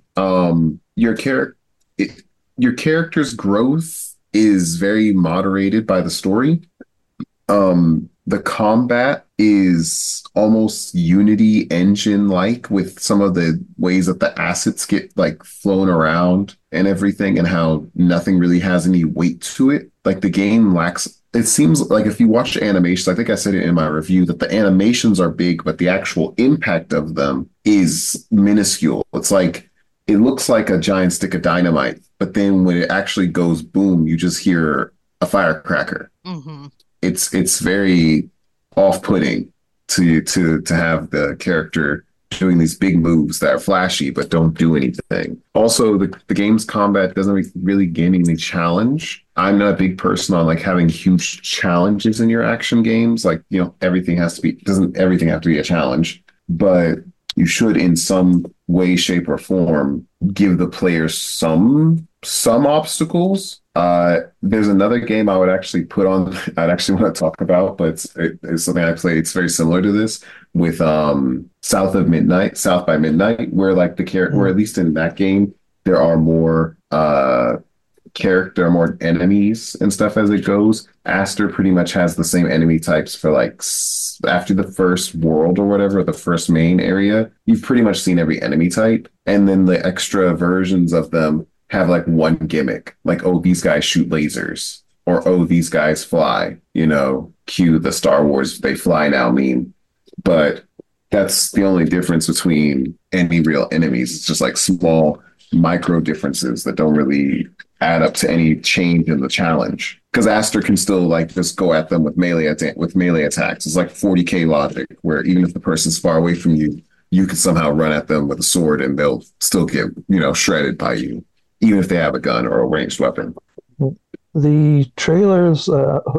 Your character's growth is very moderated by the story. The combat is almost Unity engine like with some of the ways that the assets get like flown around and everything and how nothing really has any weight to it. Like the game lacks, it seems like if you watch the animations, I think I said it in my review that the animations are big, but the actual impact of them is minuscule. It's like, it looks like a giant stick of dynamite, but then when it actually goes boom, you just hear a firecracker. Mm-hmm. It's very off-putting to have the character doing these big moves that are flashy but don't do anything. Also, the game's combat doesn't really gain any challenge. I'm not a big person on like having huge challenges in your action games. Like, you know, doesn't everything have to be a challenge, but you should in some way, shape, or form give the players some obstacles. There's another game I would actually I'd actually want to talk about, but it's something I play. It's very similar to this with South by Midnight, where like the character, or at least in that game, there are more more enemies and stuff as it goes. Aster pretty much has the same enemy types for like after the first world or whatever, the first main area, you've pretty much seen every enemy type. And then the extra versions of them have like one gimmick, like, oh, these guys shoot lasers, or oh, these guys fly, you know, cue the Star Wars they fly now meme. But that's the only difference between any real enemies. It's just like small micro differences that don't really add up to any change in the challenge. Because Aster can still like just go at them with melee attacks. It's like 40k logic, where even if the person's far away from you, you can somehow run at them with a sword and they'll still get, you know, shredded by you, even if they have a gun or a ranged weapon. The trailers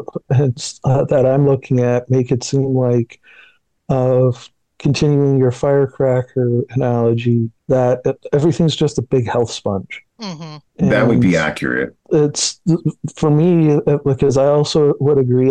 that I'm looking at make it seem like, of continuing your firecracker analogy, that everything's just a big health sponge. Mm-hmm. That would be accurate. It's for me, because I also would agree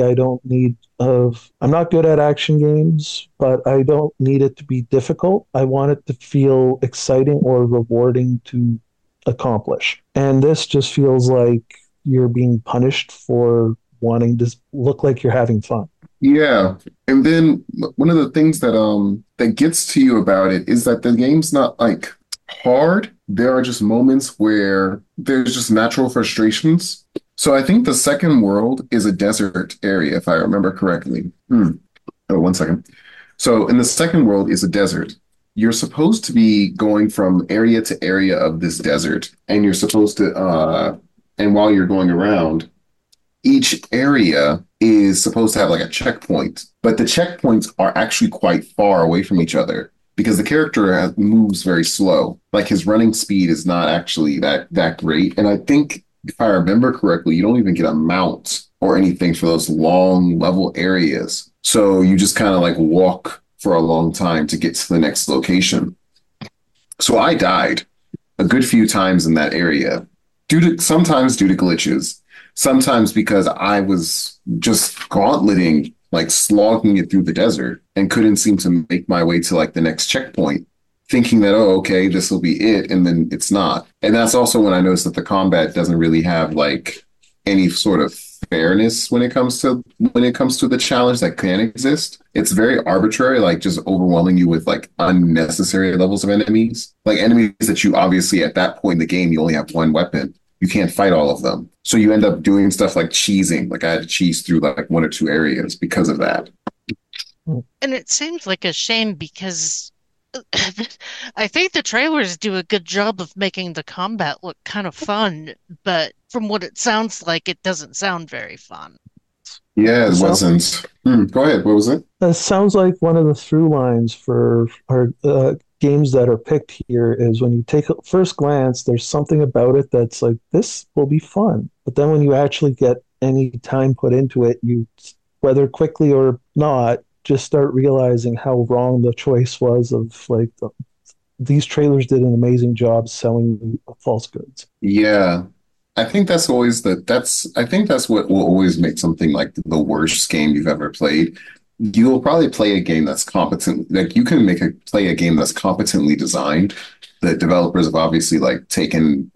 I'm not good at action games, but I don't need it to be difficult. I want it to feel exciting or rewarding to accomplish. And this just feels like you're being punished for wanting to look like you're having fun. Yeah. And then one of the things that gets to you about it is that the game's not like hard. There are just moments where there's just natural frustrations. So I think the second world is a desert area, if I remember correctly. Oh, 1 second. So in the second world is a desert. You're supposed to be going from area to area of this desert, and you're supposed to, and while you're going around, each area is supposed to have like a checkpoint, but the checkpoints are actually quite far away from each other because the character moves very slow. Like his running speed is not actually that great. And I think if I remember correctly, you don't even get a mount or anything for those long level areas. So you just kind of like walk for a long time to get to the next location. So I died a good few times in that area, sometimes due to glitches, sometimes because I was just gauntleting, like slogging it through the desert and couldn't seem to make my way to like the next checkpoint, thinking that, oh, okay, this will be it. And then it's not. And that's also when I noticed that the combat doesn't really have like any sort of fairness when it comes to the challenge that can exist. It's very arbitrary, like just overwhelming you with like unnecessary levels of enemies, like enemies that you obviously at that point in the game you only have one weapon. You can't fight all of them, so you end up doing stuff like cheesing. Like I had to cheese through like one or two areas because of that. And it seems like a shame because I think the trailers do a good job of making the combat look kind of fun, but from what it sounds like, it doesn't sound very fun. Yeah, it So- wasn't. Go ahead. What was it? That sounds like one of the through lines for our games that are picked here is when you take a first glance, there's something about it that's like, this will be fun. But then when you actually get any time put into it, you, whether quickly or not, just start realizing how wrong the choice was of like these trailers did an amazing job selling false goods. Yeah. I think that's always I think that's what will always make something like the worst game you've ever played. You'll probably play a game that's competent, like you can play a game that's competently designed. The developers have obviously like taken,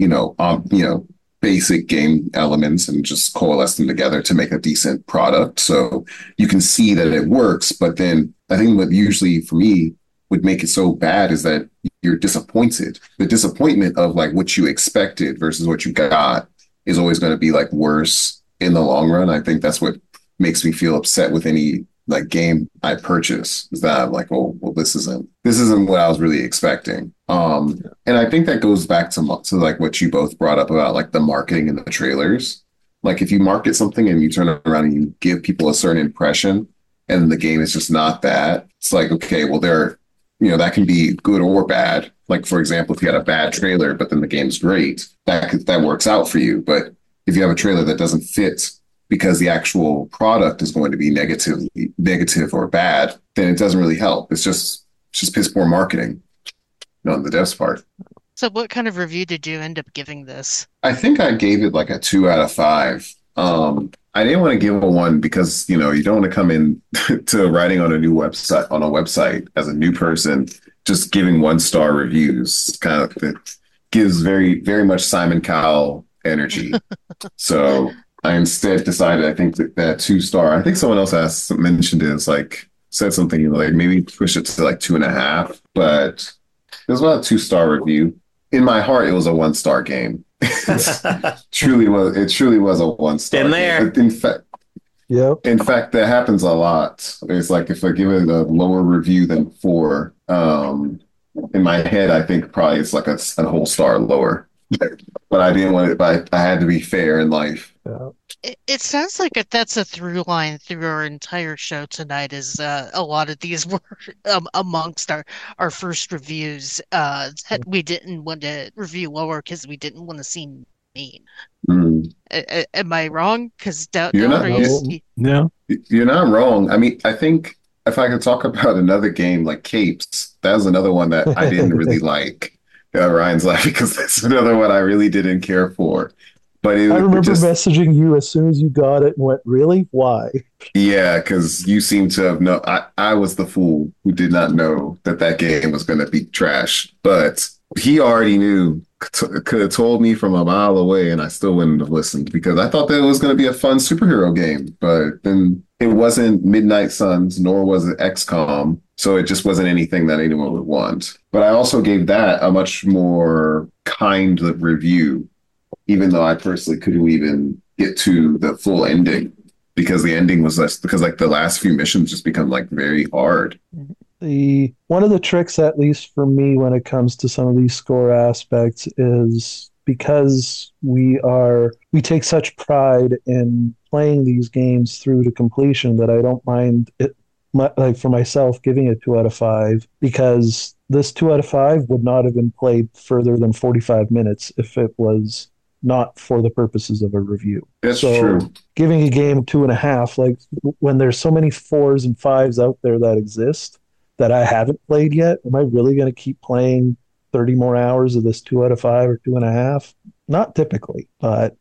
basic game elements and just coalesced them together to make a decent product. So you can see that it works, but then I think what usually for me would make it so bad is that you're disappointed. The disappointment of like what you expected versus what you got is always going to be like worse in the long run. I think that's what makes me feel upset with any like game I purchase, is that I'm like, oh, well, this isn't what I was really expecting. And I think that goes back to like what you both brought up about like the marketing and the trailers. Like if you market something and you turn around and you give people a certain impression and then the game is just not that, it's like, okay, well, that can be good or bad. Like, for example, if you had a bad trailer, but then the game's great, that works out for you. But if you have a trailer that doesn't fit because the actual product is going to be negative or bad, then it doesn't really help. It's just piss poor marketing on the devs part. So what kind of review did you end up giving this? I think I gave it like a 2 out of 5. I didn't want to give a 1 because, you don't want to come in to writing on a website as a new person, just giving 1-star reviews. Kind of, it gives very, very much Simon Cowell energy. So I instead decided, I think that 2-star, I think someone else mentioned it, said something like maybe push it to like 2.5, but it was about a 2-star review. In my heart, it was a 1-star game. It truly was a 1-star. Been there. Game. In fact, that happens a lot. It's like if I give it a lower review than 4, in my head, I think probably it's like a whole star lower. But I didn't want it. But I had to be fair in life. Yeah. It sounds like that's a through line through our entire show tonight. Is a lot of these were amongst our first reviews. That we didn't want to review lower because we didn't want to seem mean. Mm. Am I wrong? Because You're not. No. You're not wrong. I mean, I think if I could talk about another game like Capes, that was another one that I didn't really like. Ryan's laughing because that's another one I really didn't care for. But I remember messaging you as soon as you got it and went, really? Why? Yeah, because you seem to have known. I was the fool who did not know that game was going to be trash. But he already knew, could have told me from a mile away, and I still wouldn't have listened because I thought that it was going to be a fun superhero game. But then it wasn't Midnight Suns, nor was it XCOM. So it just wasn't anything that anyone would want. But I also gave that a much more kind review, even though I personally couldn't even get to the full ending because the ending was less, because like the last few missions just become like very hard. One of the tricks, at least for me, when it comes to some of these score aspects is because we take such pride in playing these games through to completion that I don't mind it. Like for myself, giving it 2 out of 5 because this 2 out of 5 would not have been played further than 45 minutes if it was not for the purposes of a review. That's true. Giving a game 2.5, like when there's so many 4s and 5s out there that exist that I haven't played yet, am I really going to keep playing 30 more hours of this 2 out of 5 or 2.5? Not typically, but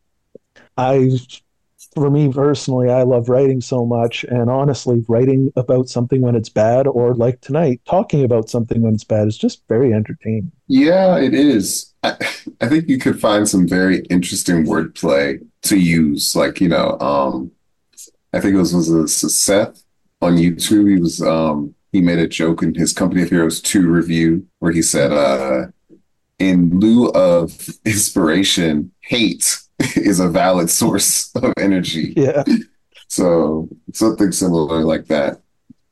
for me personally, I love writing so much, and honestly, writing about something when it's bad, or like tonight, talking about something when it's bad is just very entertaining. Yeah, it is. I think you could find some very interesting wordplay to use. Like, I think it was Seth on YouTube. He made a joke in his Company of Heroes 2 review where he said, in lieu of inspiration, hate is a valid source of energy. Yeah. So something similar like that.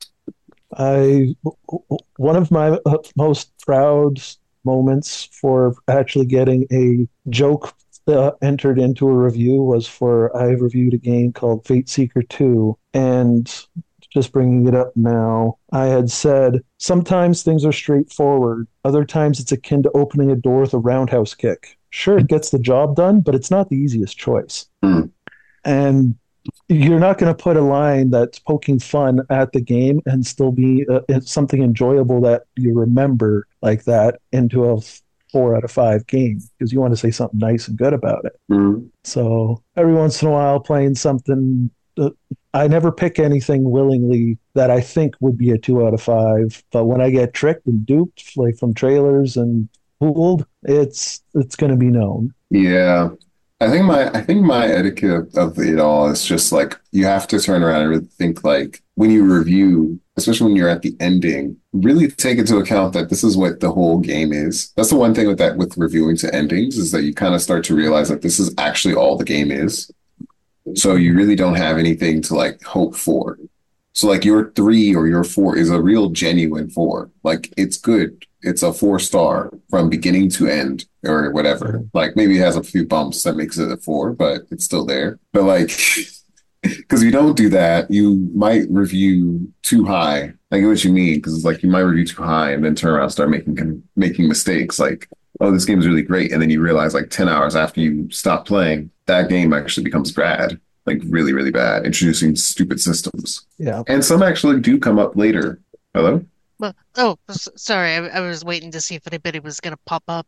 One of my most proud moments for actually getting a joke entered into a review was for I reviewed a game called Fate Seeker 2, and just bringing it up now, I had said sometimes things are straightforward, other times it's akin to opening a door with a roundhouse kick. Sure, it gets the job done, but it's not the easiest choice. Mm. And you're not going to put a line that's poking fun at the game and still be something enjoyable that you remember like that into a 4 out of 5 game, because you want to say something nice and good about it. Mm. So every once in a while, playing something, I never pick anything willingly that I think would be a 2 out of 5. But when I get tricked and duped, like from trailers and fooled, it's going to be known. Yeah. I think my etiquette of it all is just like you have to turn around and really think like when you review, especially when you're at the ending, really take into account that this is what the whole game is. That's the one thing with reviewing to endings is that you kind of start to realize that this is actually all the game is. So you really don't have anything to like hope for. So like your 3 or your 4 is a real genuine 4. Like it's good. It's a 4-star from beginning to end or whatever. Like maybe it has a few bumps that makes it a 4, but it's still there. But like, because if you don't do that, you might review too high. I get what you mean, because it's like you might review too high and then turn around and start making mistakes. Like, oh, this game is really great, and then you realize like 10 hours after you stop playing, that game actually becomes bad, like really, really bad, introducing stupid systems. Yeah. And some actually do come up later. Hello? Well, sorry, I was waiting to see if anybody was going to pop up.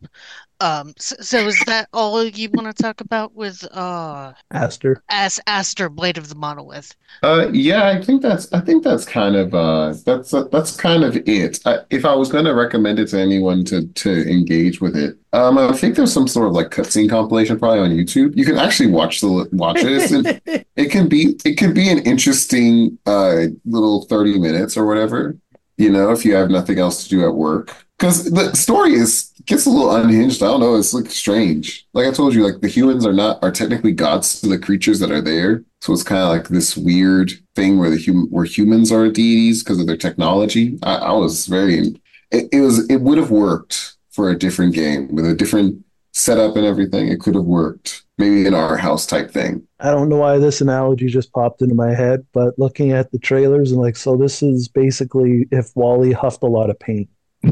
So is that all you want to talk about with Aster? Aster, Blade of the Monolith? Yeah, I think that's kind of that's kind of it. If I was going to recommend it to anyone to engage with it, I think there's some sort of like cutscene compilation probably on YouTube. You can actually watch it. And it can be an interesting little 30 minutes or whatever. If you have nothing else to do at work. Because the story gets a little unhinged. I don't know. It's like strange. Like I told you, like the humans are technically gods to the creatures that are there. So it's kind of like this weird thing where where humans are deities because of their technology. I was very, it would have worked for a different game with a different setup and everything. It could have worked. Maybe an art house type thing. I don't know why this analogy just popped into my head, but looking at the trailers and like, so this is basically if Wally huffed a lot of paint.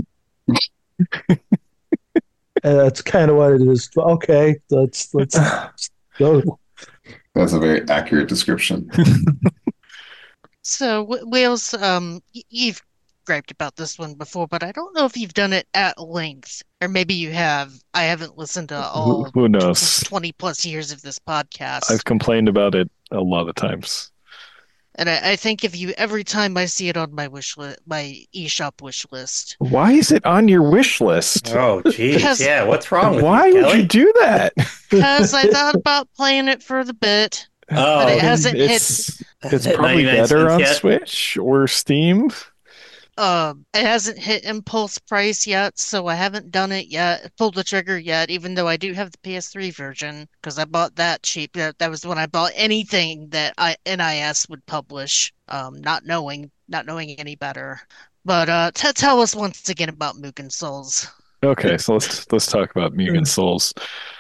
And that's kind of what it is. Okay, let's go. That's a very accurate description. So, Wales, you've griped about this one before, but I don't know if you've done it at length, or maybe you have. I haven't listened to all Who knows? 20 plus years of this podcast. I've complained about it a lot of times. And I think every time I see it on my wish list, my eShop wish list. Why is it on your wish list? Oh, geez. Yeah, what's wrong with Why you, would Kelly? you do that? Because I thought about playing it for the bit, Oh, but it hasn't hit. It's At probably 99 better cents on yet? Switch or Steam. It hasn't hit impulse price yet, so I haven't done it yet, pulled the trigger yet, even though I do have the PS3 version, because I bought that cheap. That was when I bought anything that NIS would publish, not knowing any better. But tell us once again about Mugen Souls. Okay, so let's talk about Mugen Souls.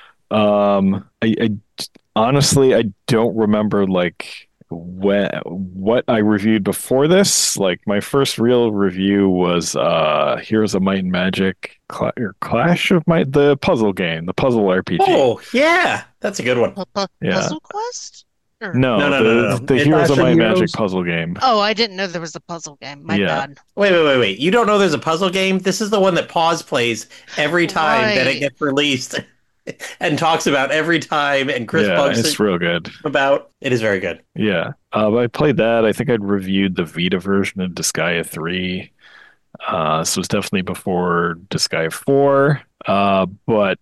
I honestly I don't remember like what I reviewed before this. Like my first real review was Heroes of Might and Magic Clash of Might, the puzzle game, the puzzle RPG. Oh, yeah. That's a good one. Yeah. Puzzle Quest? Or- No, the It's Heroes of Clash of Might and Magic Heroes. puzzle game. Oh, I didn't know there was a puzzle game. My Yeah. bad. Wait. You don't know there's a puzzle game? This is the one that Pause plays every time that it Right. gets released and talks about every time, and Chris Yeah, bugs it's it real good. about. It is very good. Yeah, I played that. I think I'd reviewed the Vita version of Disgaea 3. So it's definitely before Disgaea 4. But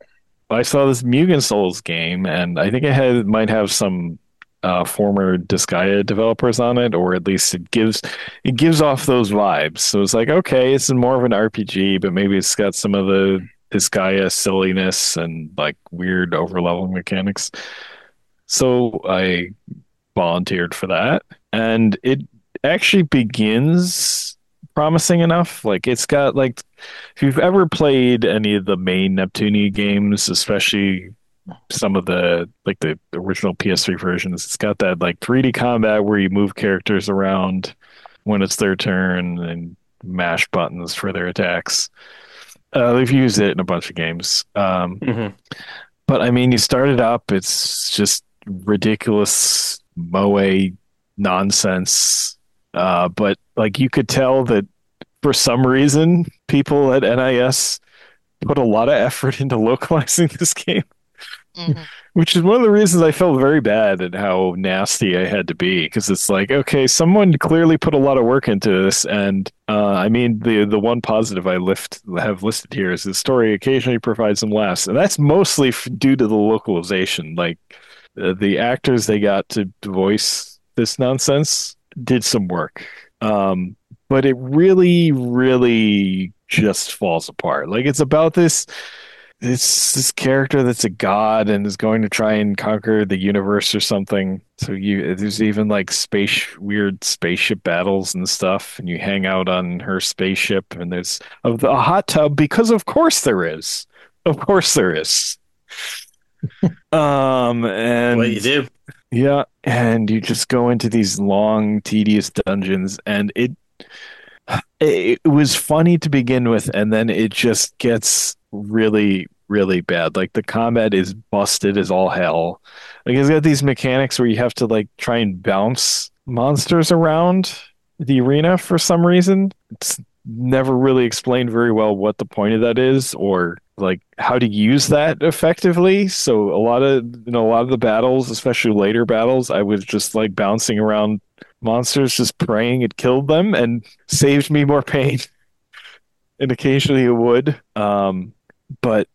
I saw this Mugen Souls game, and I think might have some former Disgaea developers on it, or at least it gives off those vibes. So it's like, okay, it's more of an RPG, but maybe it's got some of the Disgaea silliness and like weird overleveling mechanics. So I volunteered for that, and it actually begins promising enough. Like it's got like if you've ever played any of the main Neptunia games, especially some of the original PS3 versions, it's got that like 3D combat where you move characters around when it's their turn and mash buttons for their attacks. They've used it in a bunch of games. But I mean, you start it up, it's just ridiculous moe nonsense. But like you could tell that for some reason, people at NIS put a lot of effort into localizing this game, which is one of the reasons I felt very bad at how nasty I had to be. Because it's like, okay, someone clearly put a lot of work into this, and I mean, the one positive have listed here is the story occasionally provides some laughs, and that's mostly due to the localization. Like the actors they got to voice this nonsense did some work. But it really, really just falls apart. Like it's about this character that's a god and is going to try and conquer the universe or something. So there's even like weird spaceship battles and stuff, and you hang out on her spaceship, and there's a hot tub because of course there is. Of course there is. And What you do? Yeah, and you just go into these long, tedious dungeons, and it was funny to begin with, and then it just gets really, really bad. Like the combat is busted as all hell. Like it's got these mechanics where you have to like try and bounce monsters around the arena for some reason. It's never really explained very well what the point of that is, or like how to use that effectively. So a lot of the battles, especially later battles, I was just like bouncing around monsters, just praying it killed them and saved me more pain. And occasionally it would. But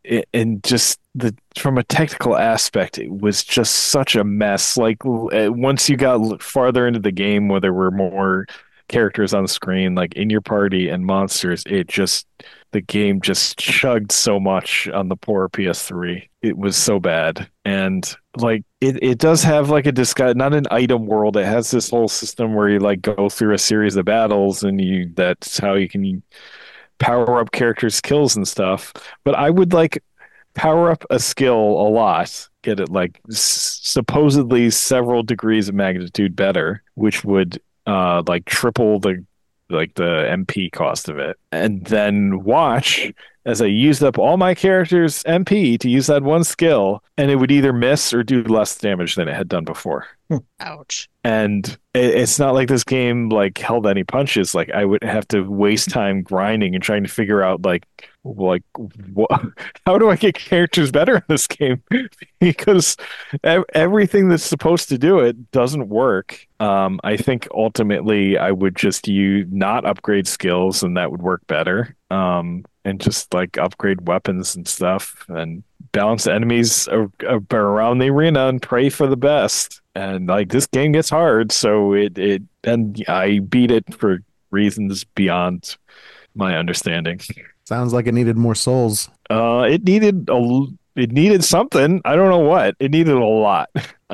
from a technical aspect, it was just such a mess. Like once you got farther into the game, where there were more characters on the screen, like in your party and monsters, the game just chugged so much on the poor PS3. It was so bad. And like it does have like not an item world. It has this whole system where you like go through a series of battles, and that's how you can power up characters' skills and stuff. But I would like power up a skill a lot, get it like supposedly several degrees of magnitude better, which would like triple the MP cost of it, and then watch as I used up all my characters' MP to use that one skill, and it would either miss or do less damage than it had done before. Ouch. And it's not like this game like held any punches. Like I would have to waste time grinding and trying to figure out like what, how do I get characters better in this game? Because everything that's supposed to do it doesn't work. I think ultimately I would just not upgrade skills, and that would work better. And just like upgrade weapons and stuff, and balance enemies around the arena and pray for the best. And like this game gets hard, so and I beat it for reasons beyond my understanding. Sounds like it needed more souls. It needed something. I don't know what. It needed a lot.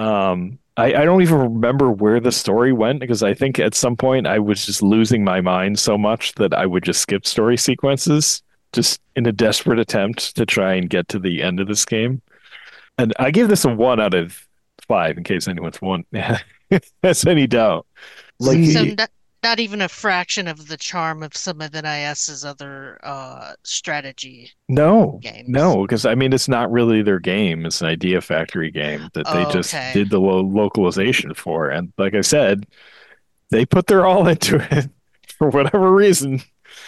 I don't even remember where the story went, because I think at some point I was just losing my mind so much that I would just skip story sequences, just in a desperate attempt to try and get to the end of this game. And I give this a 1 out of 5, in case anyone's has any doubt. Like, So not even a fraction of the charm of some of NIS's other strategy games. No, because I mean, it's not really their game. It's an Idea Factory game that they just did the localization for. And like I said, they put their all into it for whatever reason.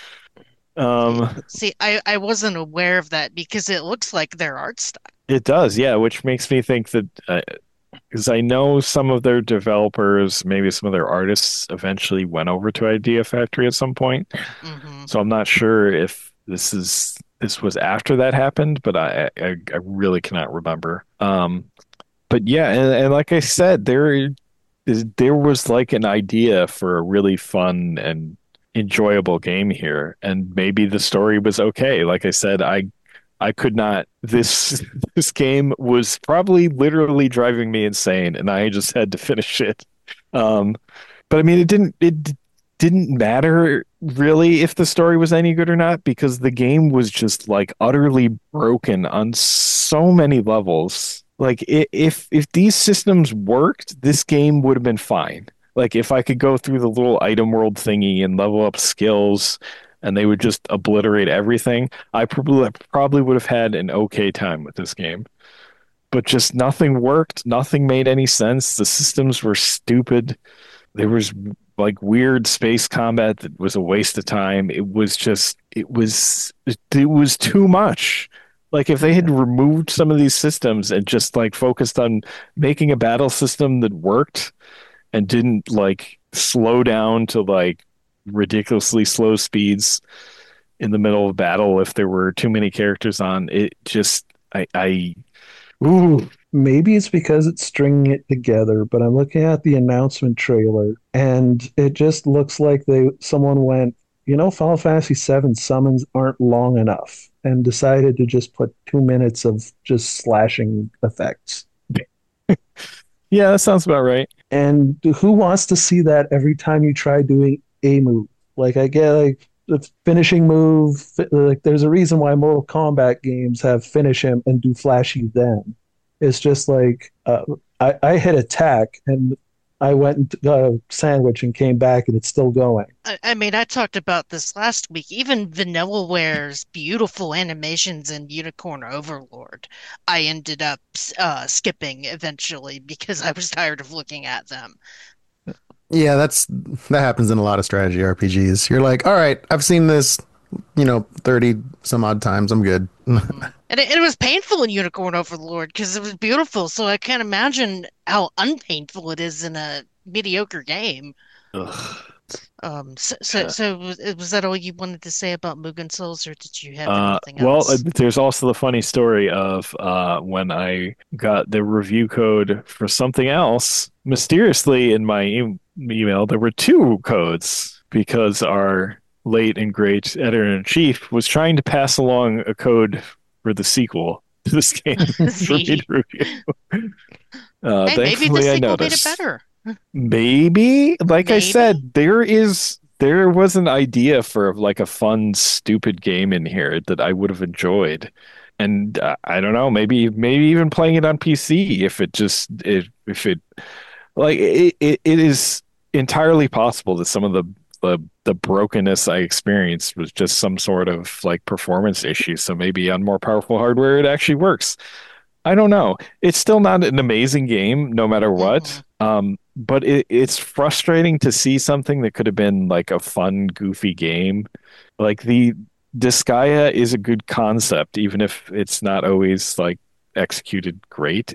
See, I wasn't aware of that because it looks like their art style. It does, yeah, which makes me think that because I know some of their developers, maybe some of their artists eventually went over to Idea Factory at some point. Mm-hmm. So I'm not sure if this is this was after that happened, but I really cannot remember. But yeah, and like I said, there was like an idea for a really fun and enjoyable game here, and maybe the story was okay. Like I said, I could not. This this game was probably literally driving me insane, and I just had to finish it. Um, but I mean, it didn't matter really if the story was any good or not because the game was just like utterly broken on so many levels. Like if these systems worked, this game would have been fine. Like if I could go through the little item world thingy and level up skills and they would just obliterate everything, I probably would have had an okay time with this game. But just nothing worked, nothing made any sense. The systems were stupid. There was like weird space combat that was a waste of time. It was too much. Like if they had removed some of these systems and just like focused on making a battle system that worked and didn't like slow down to like ridiculously slow speeds in the middle of battle if there were too many characters on it, just I ooh. Maybe it's because it's stringing it together, but I'm looking at the announcement trailer and it just looks like someone went, Final Fantasy VII summons aren't long enough and decided to just put 2 minutes of just slashing effects. Yeah, that sounds about right. And who wants to see that every time you try doing a move? Like I get like the finishing move, like there's a reason why Mortal Kombat games have finish him and do flashy then. It's just like I hit attack and I went and got a sandwich and came back and it's still going. I mean, I talked about this last week. Even Vanilleware's beautiful animations in Unicorn Overlord, I ended up skipping eventually because I was tired of looking at them. Yeah, that happens in a lot of strategy RPGs. You're like, all right, I've seen this, 30 some odd times. I'm good. And it was painful in Unicorn Overlord because it was beautiful. So I can't imagine how unpainful it is in a mediocre game. Ugh. So was that all you wanted to say about Mugen Souls, or did you have anything Well, else? there's also the funny story of when I got the review code for something else, mysteriously in my email, there were two codes because our late and great editor-in-chief was trying to pass along a code for the sequel to this game for me to review. Hey, maybe the Thankfully, I sequel made it noticed. better. Maybe, like I Maybe. said, there was an idea for like a fun, stupid game in here that I would have enjoyed, and I don't know, maybe even playing it on PC if it like it is entirely possible that some of the brokenness I experienced was just some sort of like performance issue. So maybe on more powerful hardware it actually works. I don't know. It's still not an amazing game, no matter what. But it's frustrating to see something that could have been like a fun, goofy game. Like the Disgaea is a good concept, even if it's not always like executed great.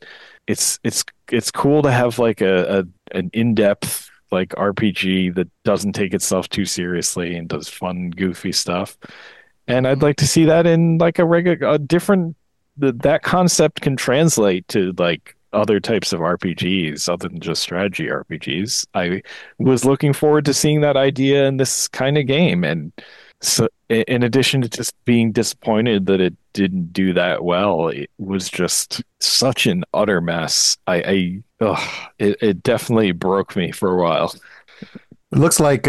It's cool to have like an in-depth like RPG that doesn't take itself too seriously and does fun, goofy stuff. And I'd like to see that in like a different that concept can translate to like other types of RPGs other than just strategy RPGs. I was looking forward to seeing that idea in this kind of game. And so, in addition to just being disappointed that it didn't do that well, it was just such an utter mess. It definitely broke me for a while. It looks like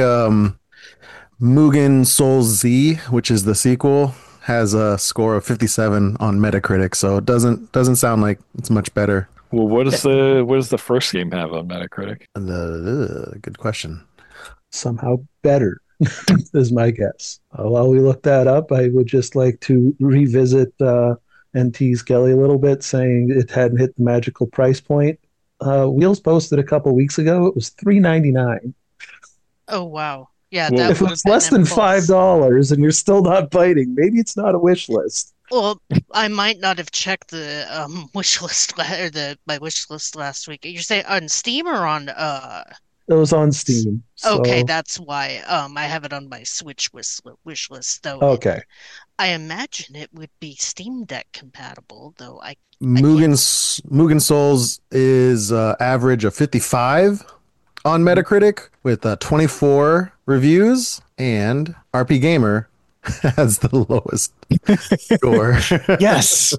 Mugen Soul Z, which is the sequel, has a score of 57 on Metacritic, so it doesn't sound like it's much better. Well, what does the first game have on Metacritic? Good question. Somehow better is my guess. While we look that up, I would just like to revisit and tease Kelly a little bit, saying it hadn't hit the magical price point. Wheels posted a couple weeks ago. It was $3.99. Oh wow. Yeah, Well, that If it would was have less been than impulse. $5 and you're still not biting, maybe it's not a wish list. Well, I might not have checked the wish list or my wish list last week. You're saying on Steam or on It was on Steam. Okay, So that's why. I have it on my Switch wish list, though. okay. I imagine it would be Steam Deck compatible, though Mugen Souls is average of 55 on Metacritic with 24 reviews, and RP Gamer has the lowest score. Yes.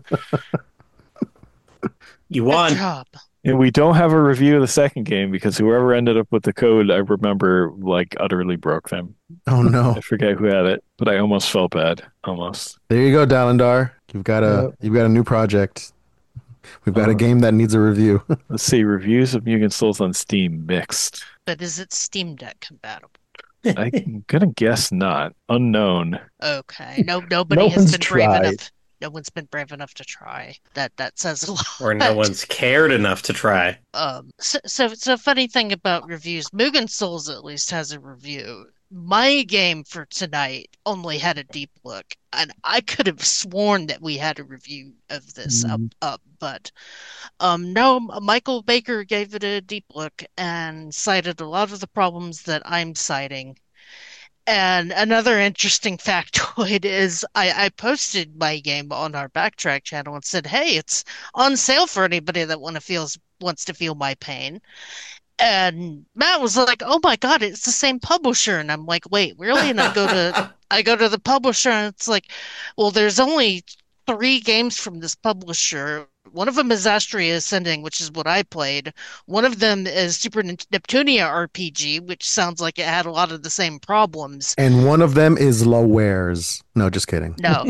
You good won. job. And we don't have a review of the second game because whoever ended up with the code, I remember, like, utterly broke them. Oh no. I forget who had it, but I almost felt bad. Almost. There you go, Dalindar. You've got a new project. We've got a game that needs a review. Let's see. Reviews of Mugen Souls on Steam mixed. But is it Steam Deck compatible? I'm gonna guess not. Unknown. Okay. Nobody has one's been brave tried. enough. No one's been brave enough to try. That says a lot. Or no one's cared enough to try. So funny thing about reviews, Mugen Souls at least has a review. My game for tonight only had a deep look, and I could have sworn that we had a review of this up, but no, Michael Baker gave it a deep look and cited a lot of the problems that I'm citing. And another interesting factoid is I posted my game on our Backtrack channel and said, "Hey, it's on sale for anybody that wants to feel my pain." And Matt was like, "Oh my God, it's the same publisher." And I'm like, "Wait, really?" And I go to the publisher and it's like, "Well, there's only 3 games from this publisher. One of them is Astria Ascending, which is what I played. One of them is Super Neptunia RPG, which sounds like it had a lot of the same problems. And one of them is Lowares. No, just kidding. No.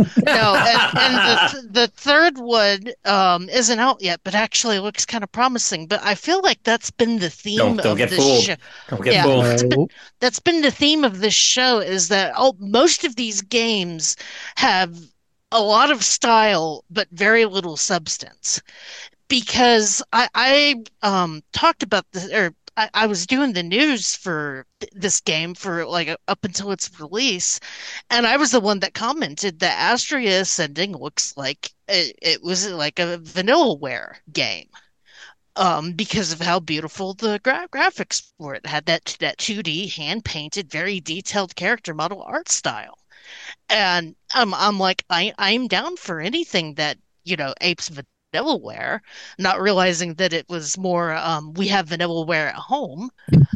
And the third one isn't out yet, but actually looks kind of promising. But I feel like that's been the theme Don't of get this fooled. show. Don't get Yeah. fooled. No. That's been the theme of this show is that most of these games have a lot of style but very little substance. Because I talked about this, or I was doing the news for this game for like up until its release, and I was the one that commented that Astria Ascending looks like it was like a Vanillaware game. Because of how beautiful the graphics were. It had that 2D hand painted, very detailed character model art style. And I'm like, I'm down for anything that, apes Vanillaware, not realizing that it was more, we have Vanillaware at home,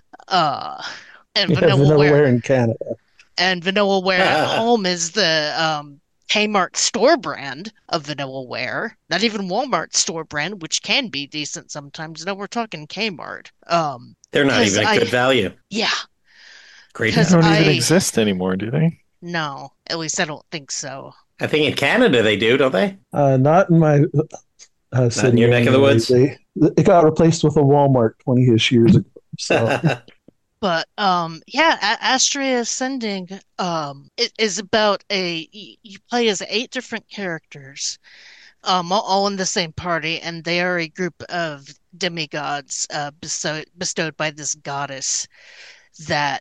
and Yeah, Vanillaware in Canada. Vanillaware at home is the Kmart store brand of Vanillaware, not even Walmart store brand, which can be decent sometimes. No, we're talking Kmart. They're not even a good value. Yeah, Great. They 'Cause don't even I- exist anymore, do they? no, at least I don't think so. I think in Canada they do, don't they? Not in my city. in your neck of the woods? It got replaced with a Walmart 20-ish years ago. So But Astria Ascending it is about you play as 8 different characters, all in the same party, and they are a group of demigods bestowed by this goddess that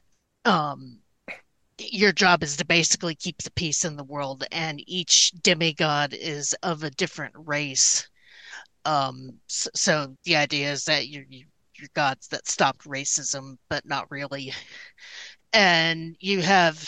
your job is to basically keep the peace in the world, and each demigod is of a different race. So the idea is that you're gods that stopped racism, but not really. And you have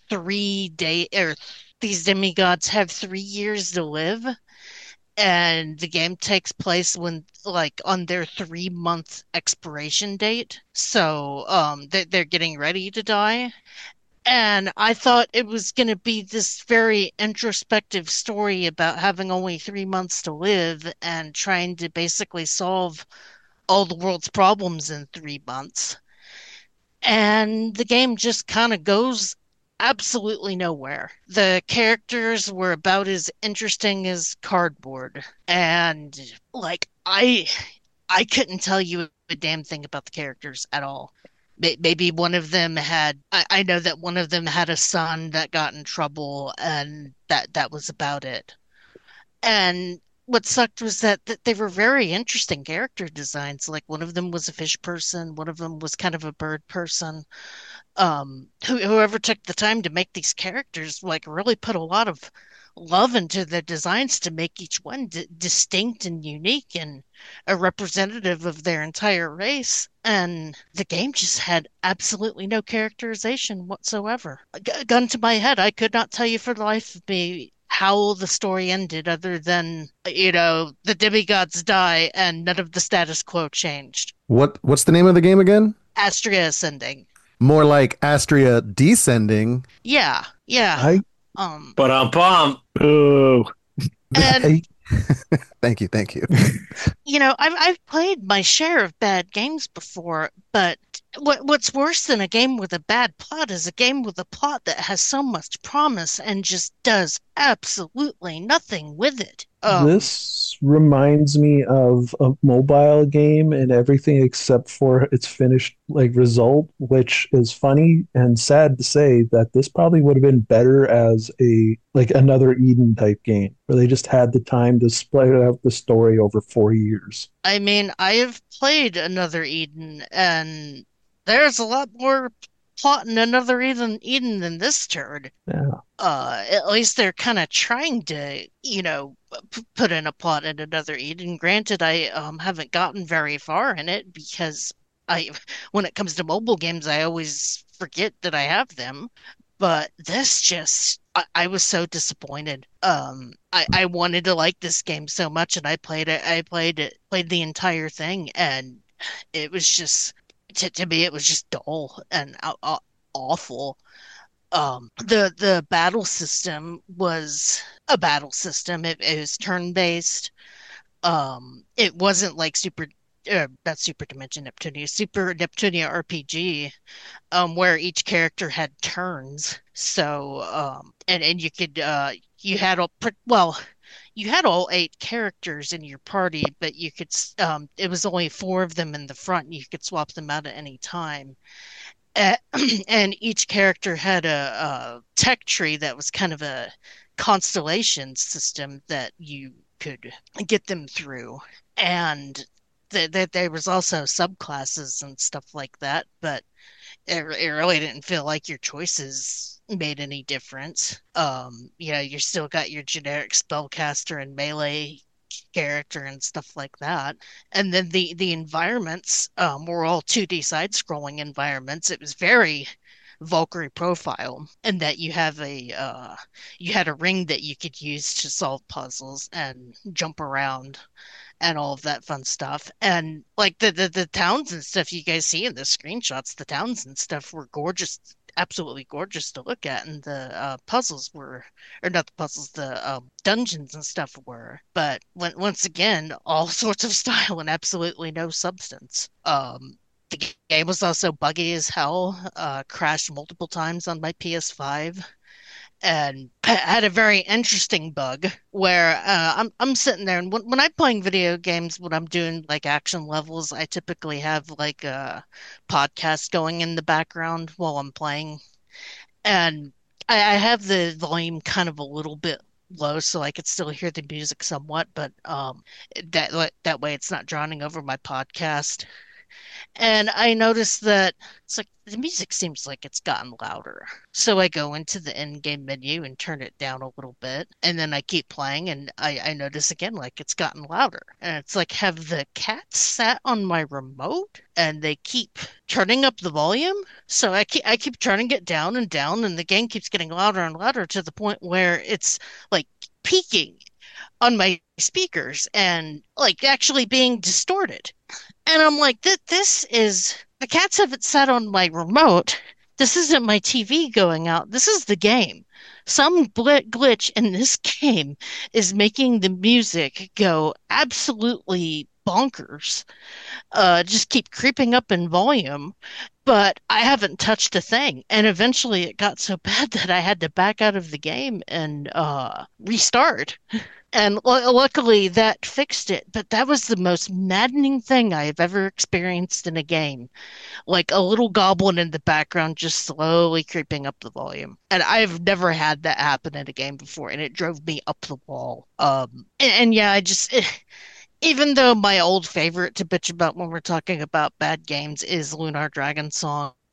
these demigods have 3 years to live, and the game takes place when, like, on their 3-month expiration date. So, they're getting ready to die. And I thought it was going to be this very introspective story about having only 3 months to live and trying to basically solve all the world's problems in 3 months. And the game just kind of goes absolutely nowhere. The characters were about as interesting as cardboard. And like I couldn't tell you a damn thing about the characters at all. Maybe one of them I know that one of them had a son that got in trouble, and that was about it. And what sucked was that they were very interesting character designs. Like, one of them was a fish person, one of them was kind of a bird person. Whoever took the time to make these characters, like, really put a lot of love into their designs to make each one distinct and unique and a representative of their entire race. And the game just had absolutely no characterization whatsoever. Gun to my head, I could not tell you for the life of me how the story ended, other than, the demigods die and none of the status quo changed. What's the name of the game again? Astria Ascending. More like Astria Descending. Yeah, yeah. I But bum. Oh, And Thank you. I've played my share of bad games before, but what's worse than a game with a bad plot is a game with a plot that has so much promise and just does absolutely nothing with it. This reminds me of a mobile game and everything except for its finished result, which is funny and sad to say that this probably would have been better as another Eden type game where they just had the time to split out the story over 4 years. I mean, I have played Another Eden, and there's a lot more plot in Another Eden than this turd. Yeah. At least they're kind of trying to, put in a plot in Another Eden. Granted, I haven't gotten very far in it because when it comes to mobile games, I always forget that I have them. But this just, I was so disappointed. I wanted to like this game so much, and I played it. Played the entire thing, and it was just, to me, it was just dull and awful. The battle system was a battle system. It was turn-based. It wasn't like not Super Dimension Neptunia, Super Neptunia RPG, where each character had turns. So, and you could, you had you had all 8 characters in your party, but you could, it was only 4 of them in the front, and you could swap them out at any time. Uh, and each character had a tech tree that was kind of a constellation system that you could get them through. And there was also subclasses and stuff like that, but it really didn't feel like your choices made any difference. You still got your generic spellcaster and melee character and stuff like that. And then the environments were all 2D side-scrolling environments. It was very Valkyrie profile, and that you had a ring that you could use to solve puzzles and jump around and all of that fun stuff. And like the towns and stuff you guys see in the screenshots, the towns and stuff were gorgeous, absolutely gorgeous to look at. And the puzzles were, or not the puzzles, the dungeons and stuff were. But once again, all sorts of style and absolutely no substance. The game was also buggy as hell, crashed multiple times on my PS5, and had a very interesting bug where I'm sitting there, and when I'm playing video games, when I'm doing like action levels, I typically have like a podcast going in the background while I'm playing, and I have the volume kind of a little bit low so I could still hear the music somewhat, but that way it's not drowning over my podcast. And I noticed that it's like the music seems like it's gotten louder. So I go into the in-game menu and turn it down a little bit. And then I keep playing and I notice again like it's gotten louder. And it's like, have the cats sat on my remote and they keep turning up the volume? So I keep turning it down and the game keeps getting louder and louder to the point where it's like peaking on my speakers and like actually being distorted. And I'm like, this is the cats haven't sat on my remote. This isn't my TV going out. This is the game. Some glitch in this game is making the music go absolutely bonkers. Just keep creeping up in volume, but I haven't touched a thing. And eventually it got so bad that I had to back out of the game and restart. And luckily that fixed it, but that was the most maddening thing I have ever experienced in a game. Like a little goblin in the background just slowly creeping up the volume. And I've never had that happen in a game before, and it drove me up the wall. And yeah, even though my old favorite to bitch about when we're talking about bad games is Lunar Dragon Song,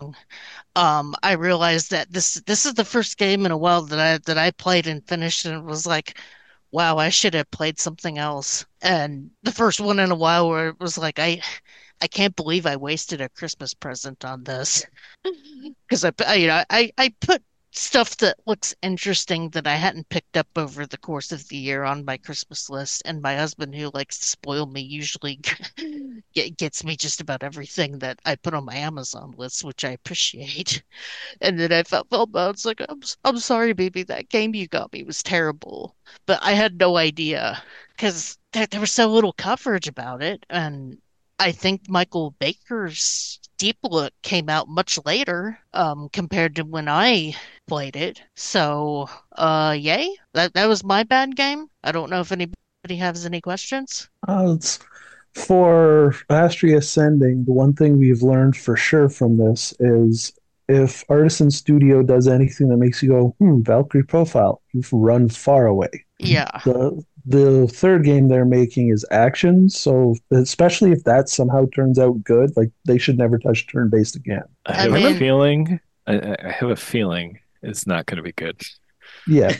I realized that this is the first game in a while that I played and finished and was like, wow, I should have played something else. And the first one in a while where it was like I can't believe I wasted a Christmas present on this. Because I put stuff that looks interesting that I hadn't picked up over the course of the year on my Christmas list, and my husband, who likes to spoil me, usually gets me just about everything that I put on my Amazon list, which I appreciate. And then I felt bad. It's like, I'm sorry, baby, that game you got me was terrible. But I had no idea because there was so little coverage about it, and I think Michael Baker's Deep Look came out much later, compared to when I played it. So, yay. That was my bad game. I don't know if anybody has any questions. It's, for Astria Ascending, the one thing we've learned for sure from this is if Artisan Studio does anything that makes you go, Valkyrie profile, you've run far away. Yeah. The third game they're making is action, so especially if that somehow turns out good, like they should never touch turn-based again. I have a feeling. I have a feeling it's not going to be good. Yeah.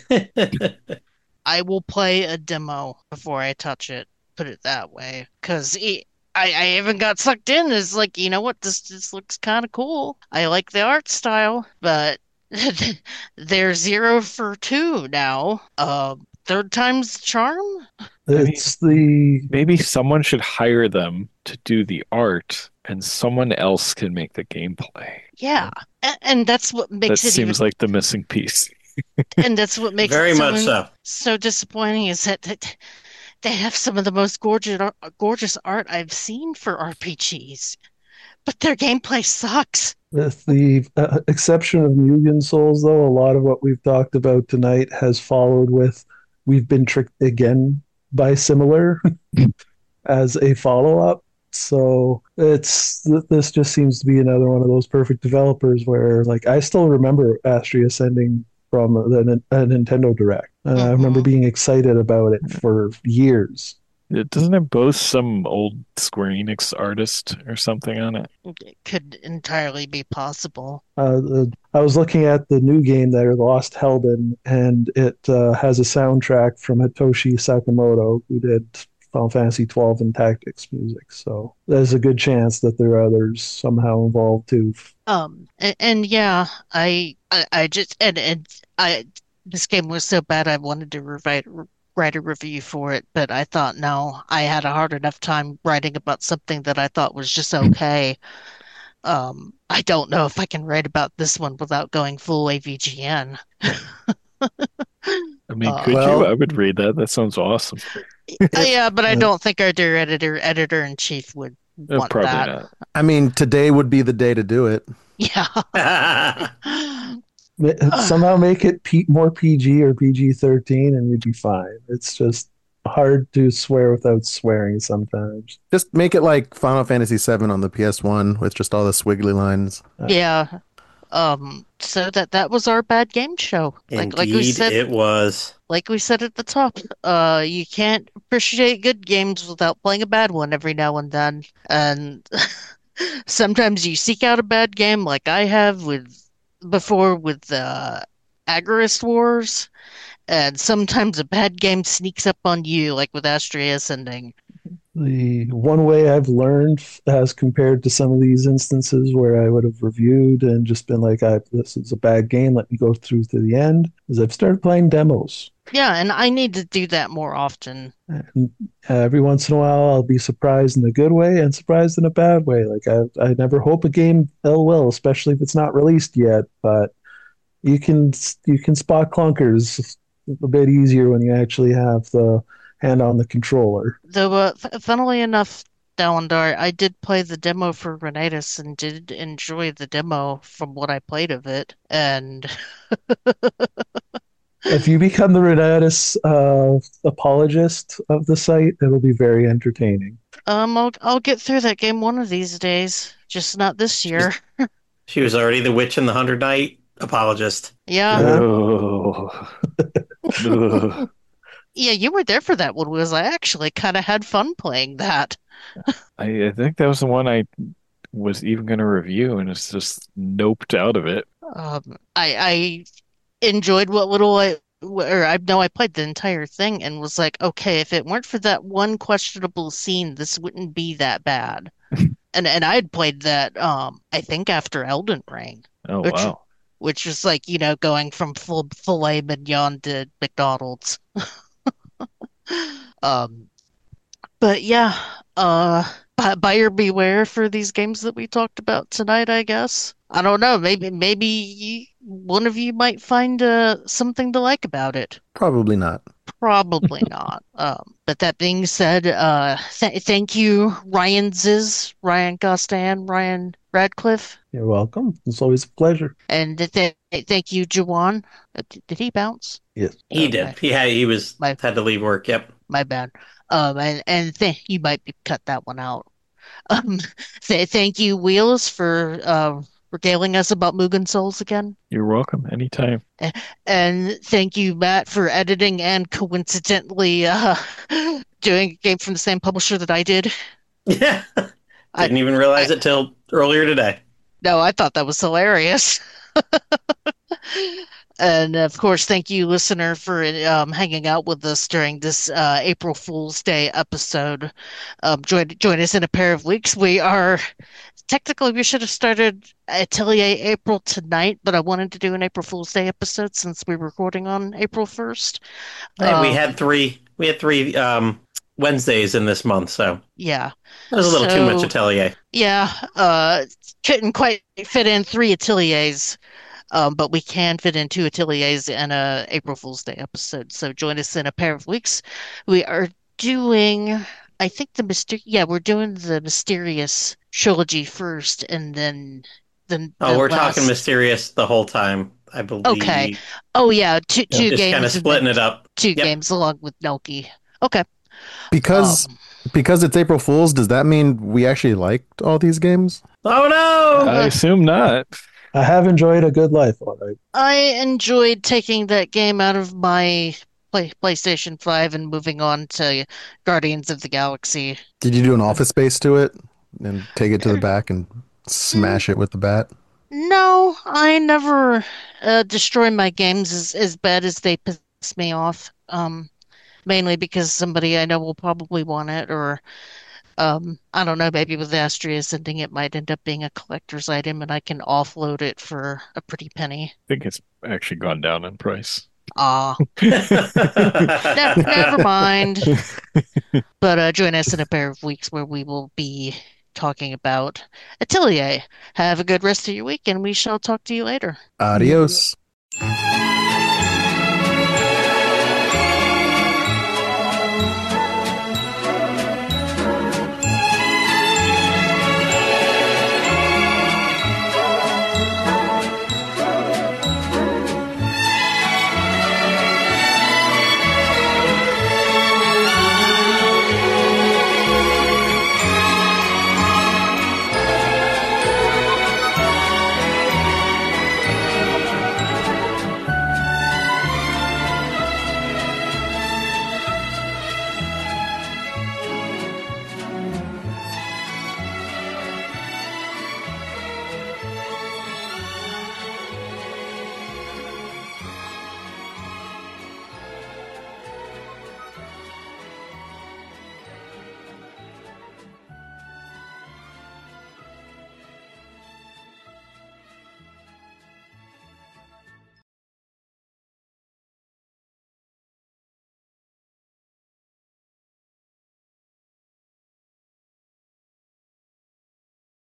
I will play a demo before I touch it, put it that way, because I even got sucked in. It's like, you know what, this looks kind of cool. I like the art style, but they're 0 for 2 now. Third time's the charm? Maybe someone should hire them to do the art and someone else can make the gameplay. Yeah. And that's what makes that seems like the missing piece. And that's what makes very much so disappointing is that they have some of the most gorgeous art I've seen for RPGs, but their gameplay sucks. With the exception of Mugen Souls, though, a lot of what we've talked about tonight has followed with we've been tricked again by similar as a follow-up. So this just seems to be another one of those perfect developers where, like, I still remember Astria Ascending from a Nintendo Direct, and I remember being excited about it for years. Doesn't it boast some old Square Enix artist or something on it? It could entirely be possible. I was looking at the new game there, Lost Helden, and it has a soundtrack from Hitoshi Sakamoto, who did Final Fantasy 12 and Tactics music. So there's a good chance that there are others somehow involved too. And yeah, I just this game was so bad I wanted to write a review for it, but I thought, no, I had a hard enough time writing about something that I thought was just okay. I don't know if I can write about this one without going full AVGN. I mean, could you? I would read that. That sounds awesome. Yeah, but I don't think our dear editor-in-chief would want probably that. not. I mean, today would be the day to do it. Yeah. Somehow make it more PG or PG-13 and you'd be fine. It's just hard to swear without swearing sometimes. Just make it like Final Fantasy VII on the PS1 with just all the swiggly lines. Yeah. So that was our bad game show. Indeed, like we said, it was. Like we said at the top, you can't appreciate good games without playing a bad one every now and then. And sometimes you seek out a bad game, like I have before with Agarist Wars, and sometimes a bad game sneaks up on you, like with Astria Ascending. The one way I've learned, as compared to some of these instances where I would have reviewed and just been like, this is a bad game, let me go through to the end, is I've started playing demos. Yeah, and I need to do that more often. And every once in a while, I'll be surprised in a good way and surprised in a bad way. Like, I never hope a game ill will, especially if it's not released yet, but you can spot clunkers a bit easier when you actually have the hand on the controller. Though, funnily enough, Dalendar, I did play the demo for Renatus and did enjoy the demo from what I played of it. And if you become the Renatus apologist of the site, it'll be very entertaining. I'll get through that game one of these days, just not this year. She was already the Witch in the 100 Night apologist. Yeah. Oh. Yeah, you were there for that one, was I actually kind of had fun playing that. I think that was the one I was even going to review, and it's just noped out of it. I enjoyed what little I know I played the entire thing and was like, okay, if it weren't for that one questionable scene, this wouldn't be that bad. And I had played that I think after Elden Ring, Oh, which wow. which was like, going from full filet mignon to McDonald's. Um, but yeah, buyer beware for these games that we talked about tonight, I guess. I don't know. Maybe one of you might find something to like about it. Probably not. Probably not. But that being said, thank you, Ryan Gostan, Ryan Radcliffe, You're welcome. It's always a pleasure. and thank you, Jawan. Did he bounce? Yes. He Okay. did. He was My- had to leave work. Yep. My bad. You might cut that one out. Um, thank you, Wheels, for regaling us about Mugen Souls again. You're welcome. Anytime. And thank you, Matt, for editing and coincidentally doing a game from the same publisher that I did. Yeah. I- Didn't even realize it till earlier today. No, I thought that was hilarious. And of course, thank you, listener, for hanging out with us during this April Fool's Day episode. Join us in a pair of weeks. We should have started Atelier April tonight, but I wanted to do an April Fool's Day episode since we're recording on April 1st. Hey, we had three Wednesdays in this month, so Yeah. it was a little too much So- Atelier. Yeah, couldn't quite fit in 3 ateliers, but we can fit in 2 ateliers in a April Fool's Day episode. So join us in a pair of weeks. We are doing, I think we're doing the Mysterious trilogy first, and then Oh, the we're talking last- Mysterious the whole time, I believe. Okay. Oh yeah, two Just games, kind of and splitting then it up. 2 Yep. games along with Nelky. Okay. Because Um, because it's April Fool's, does that mean we actually liked all these games? Oh no! I assume not. I have enjoyed a good life, all right. I enjoyed taking that game out of my PlayStation 5 and moving on to Guardians of the Galaxy. Did you do an Office Space to it and take it to the back and smash it with the bat? No, I never destroy my games as bad as they piss me off. Mainly because somebody I know will probably want it, or I don't know, maybe with Astria sending it might end up being a collector's item and I can offload it for a pretty penny. I think it's actually gone down in price. Ah, never mind. But join us in a pair of weeks where we will be talking about Atelier. Have a good rest of your week, and we shall talk to you later. Adios.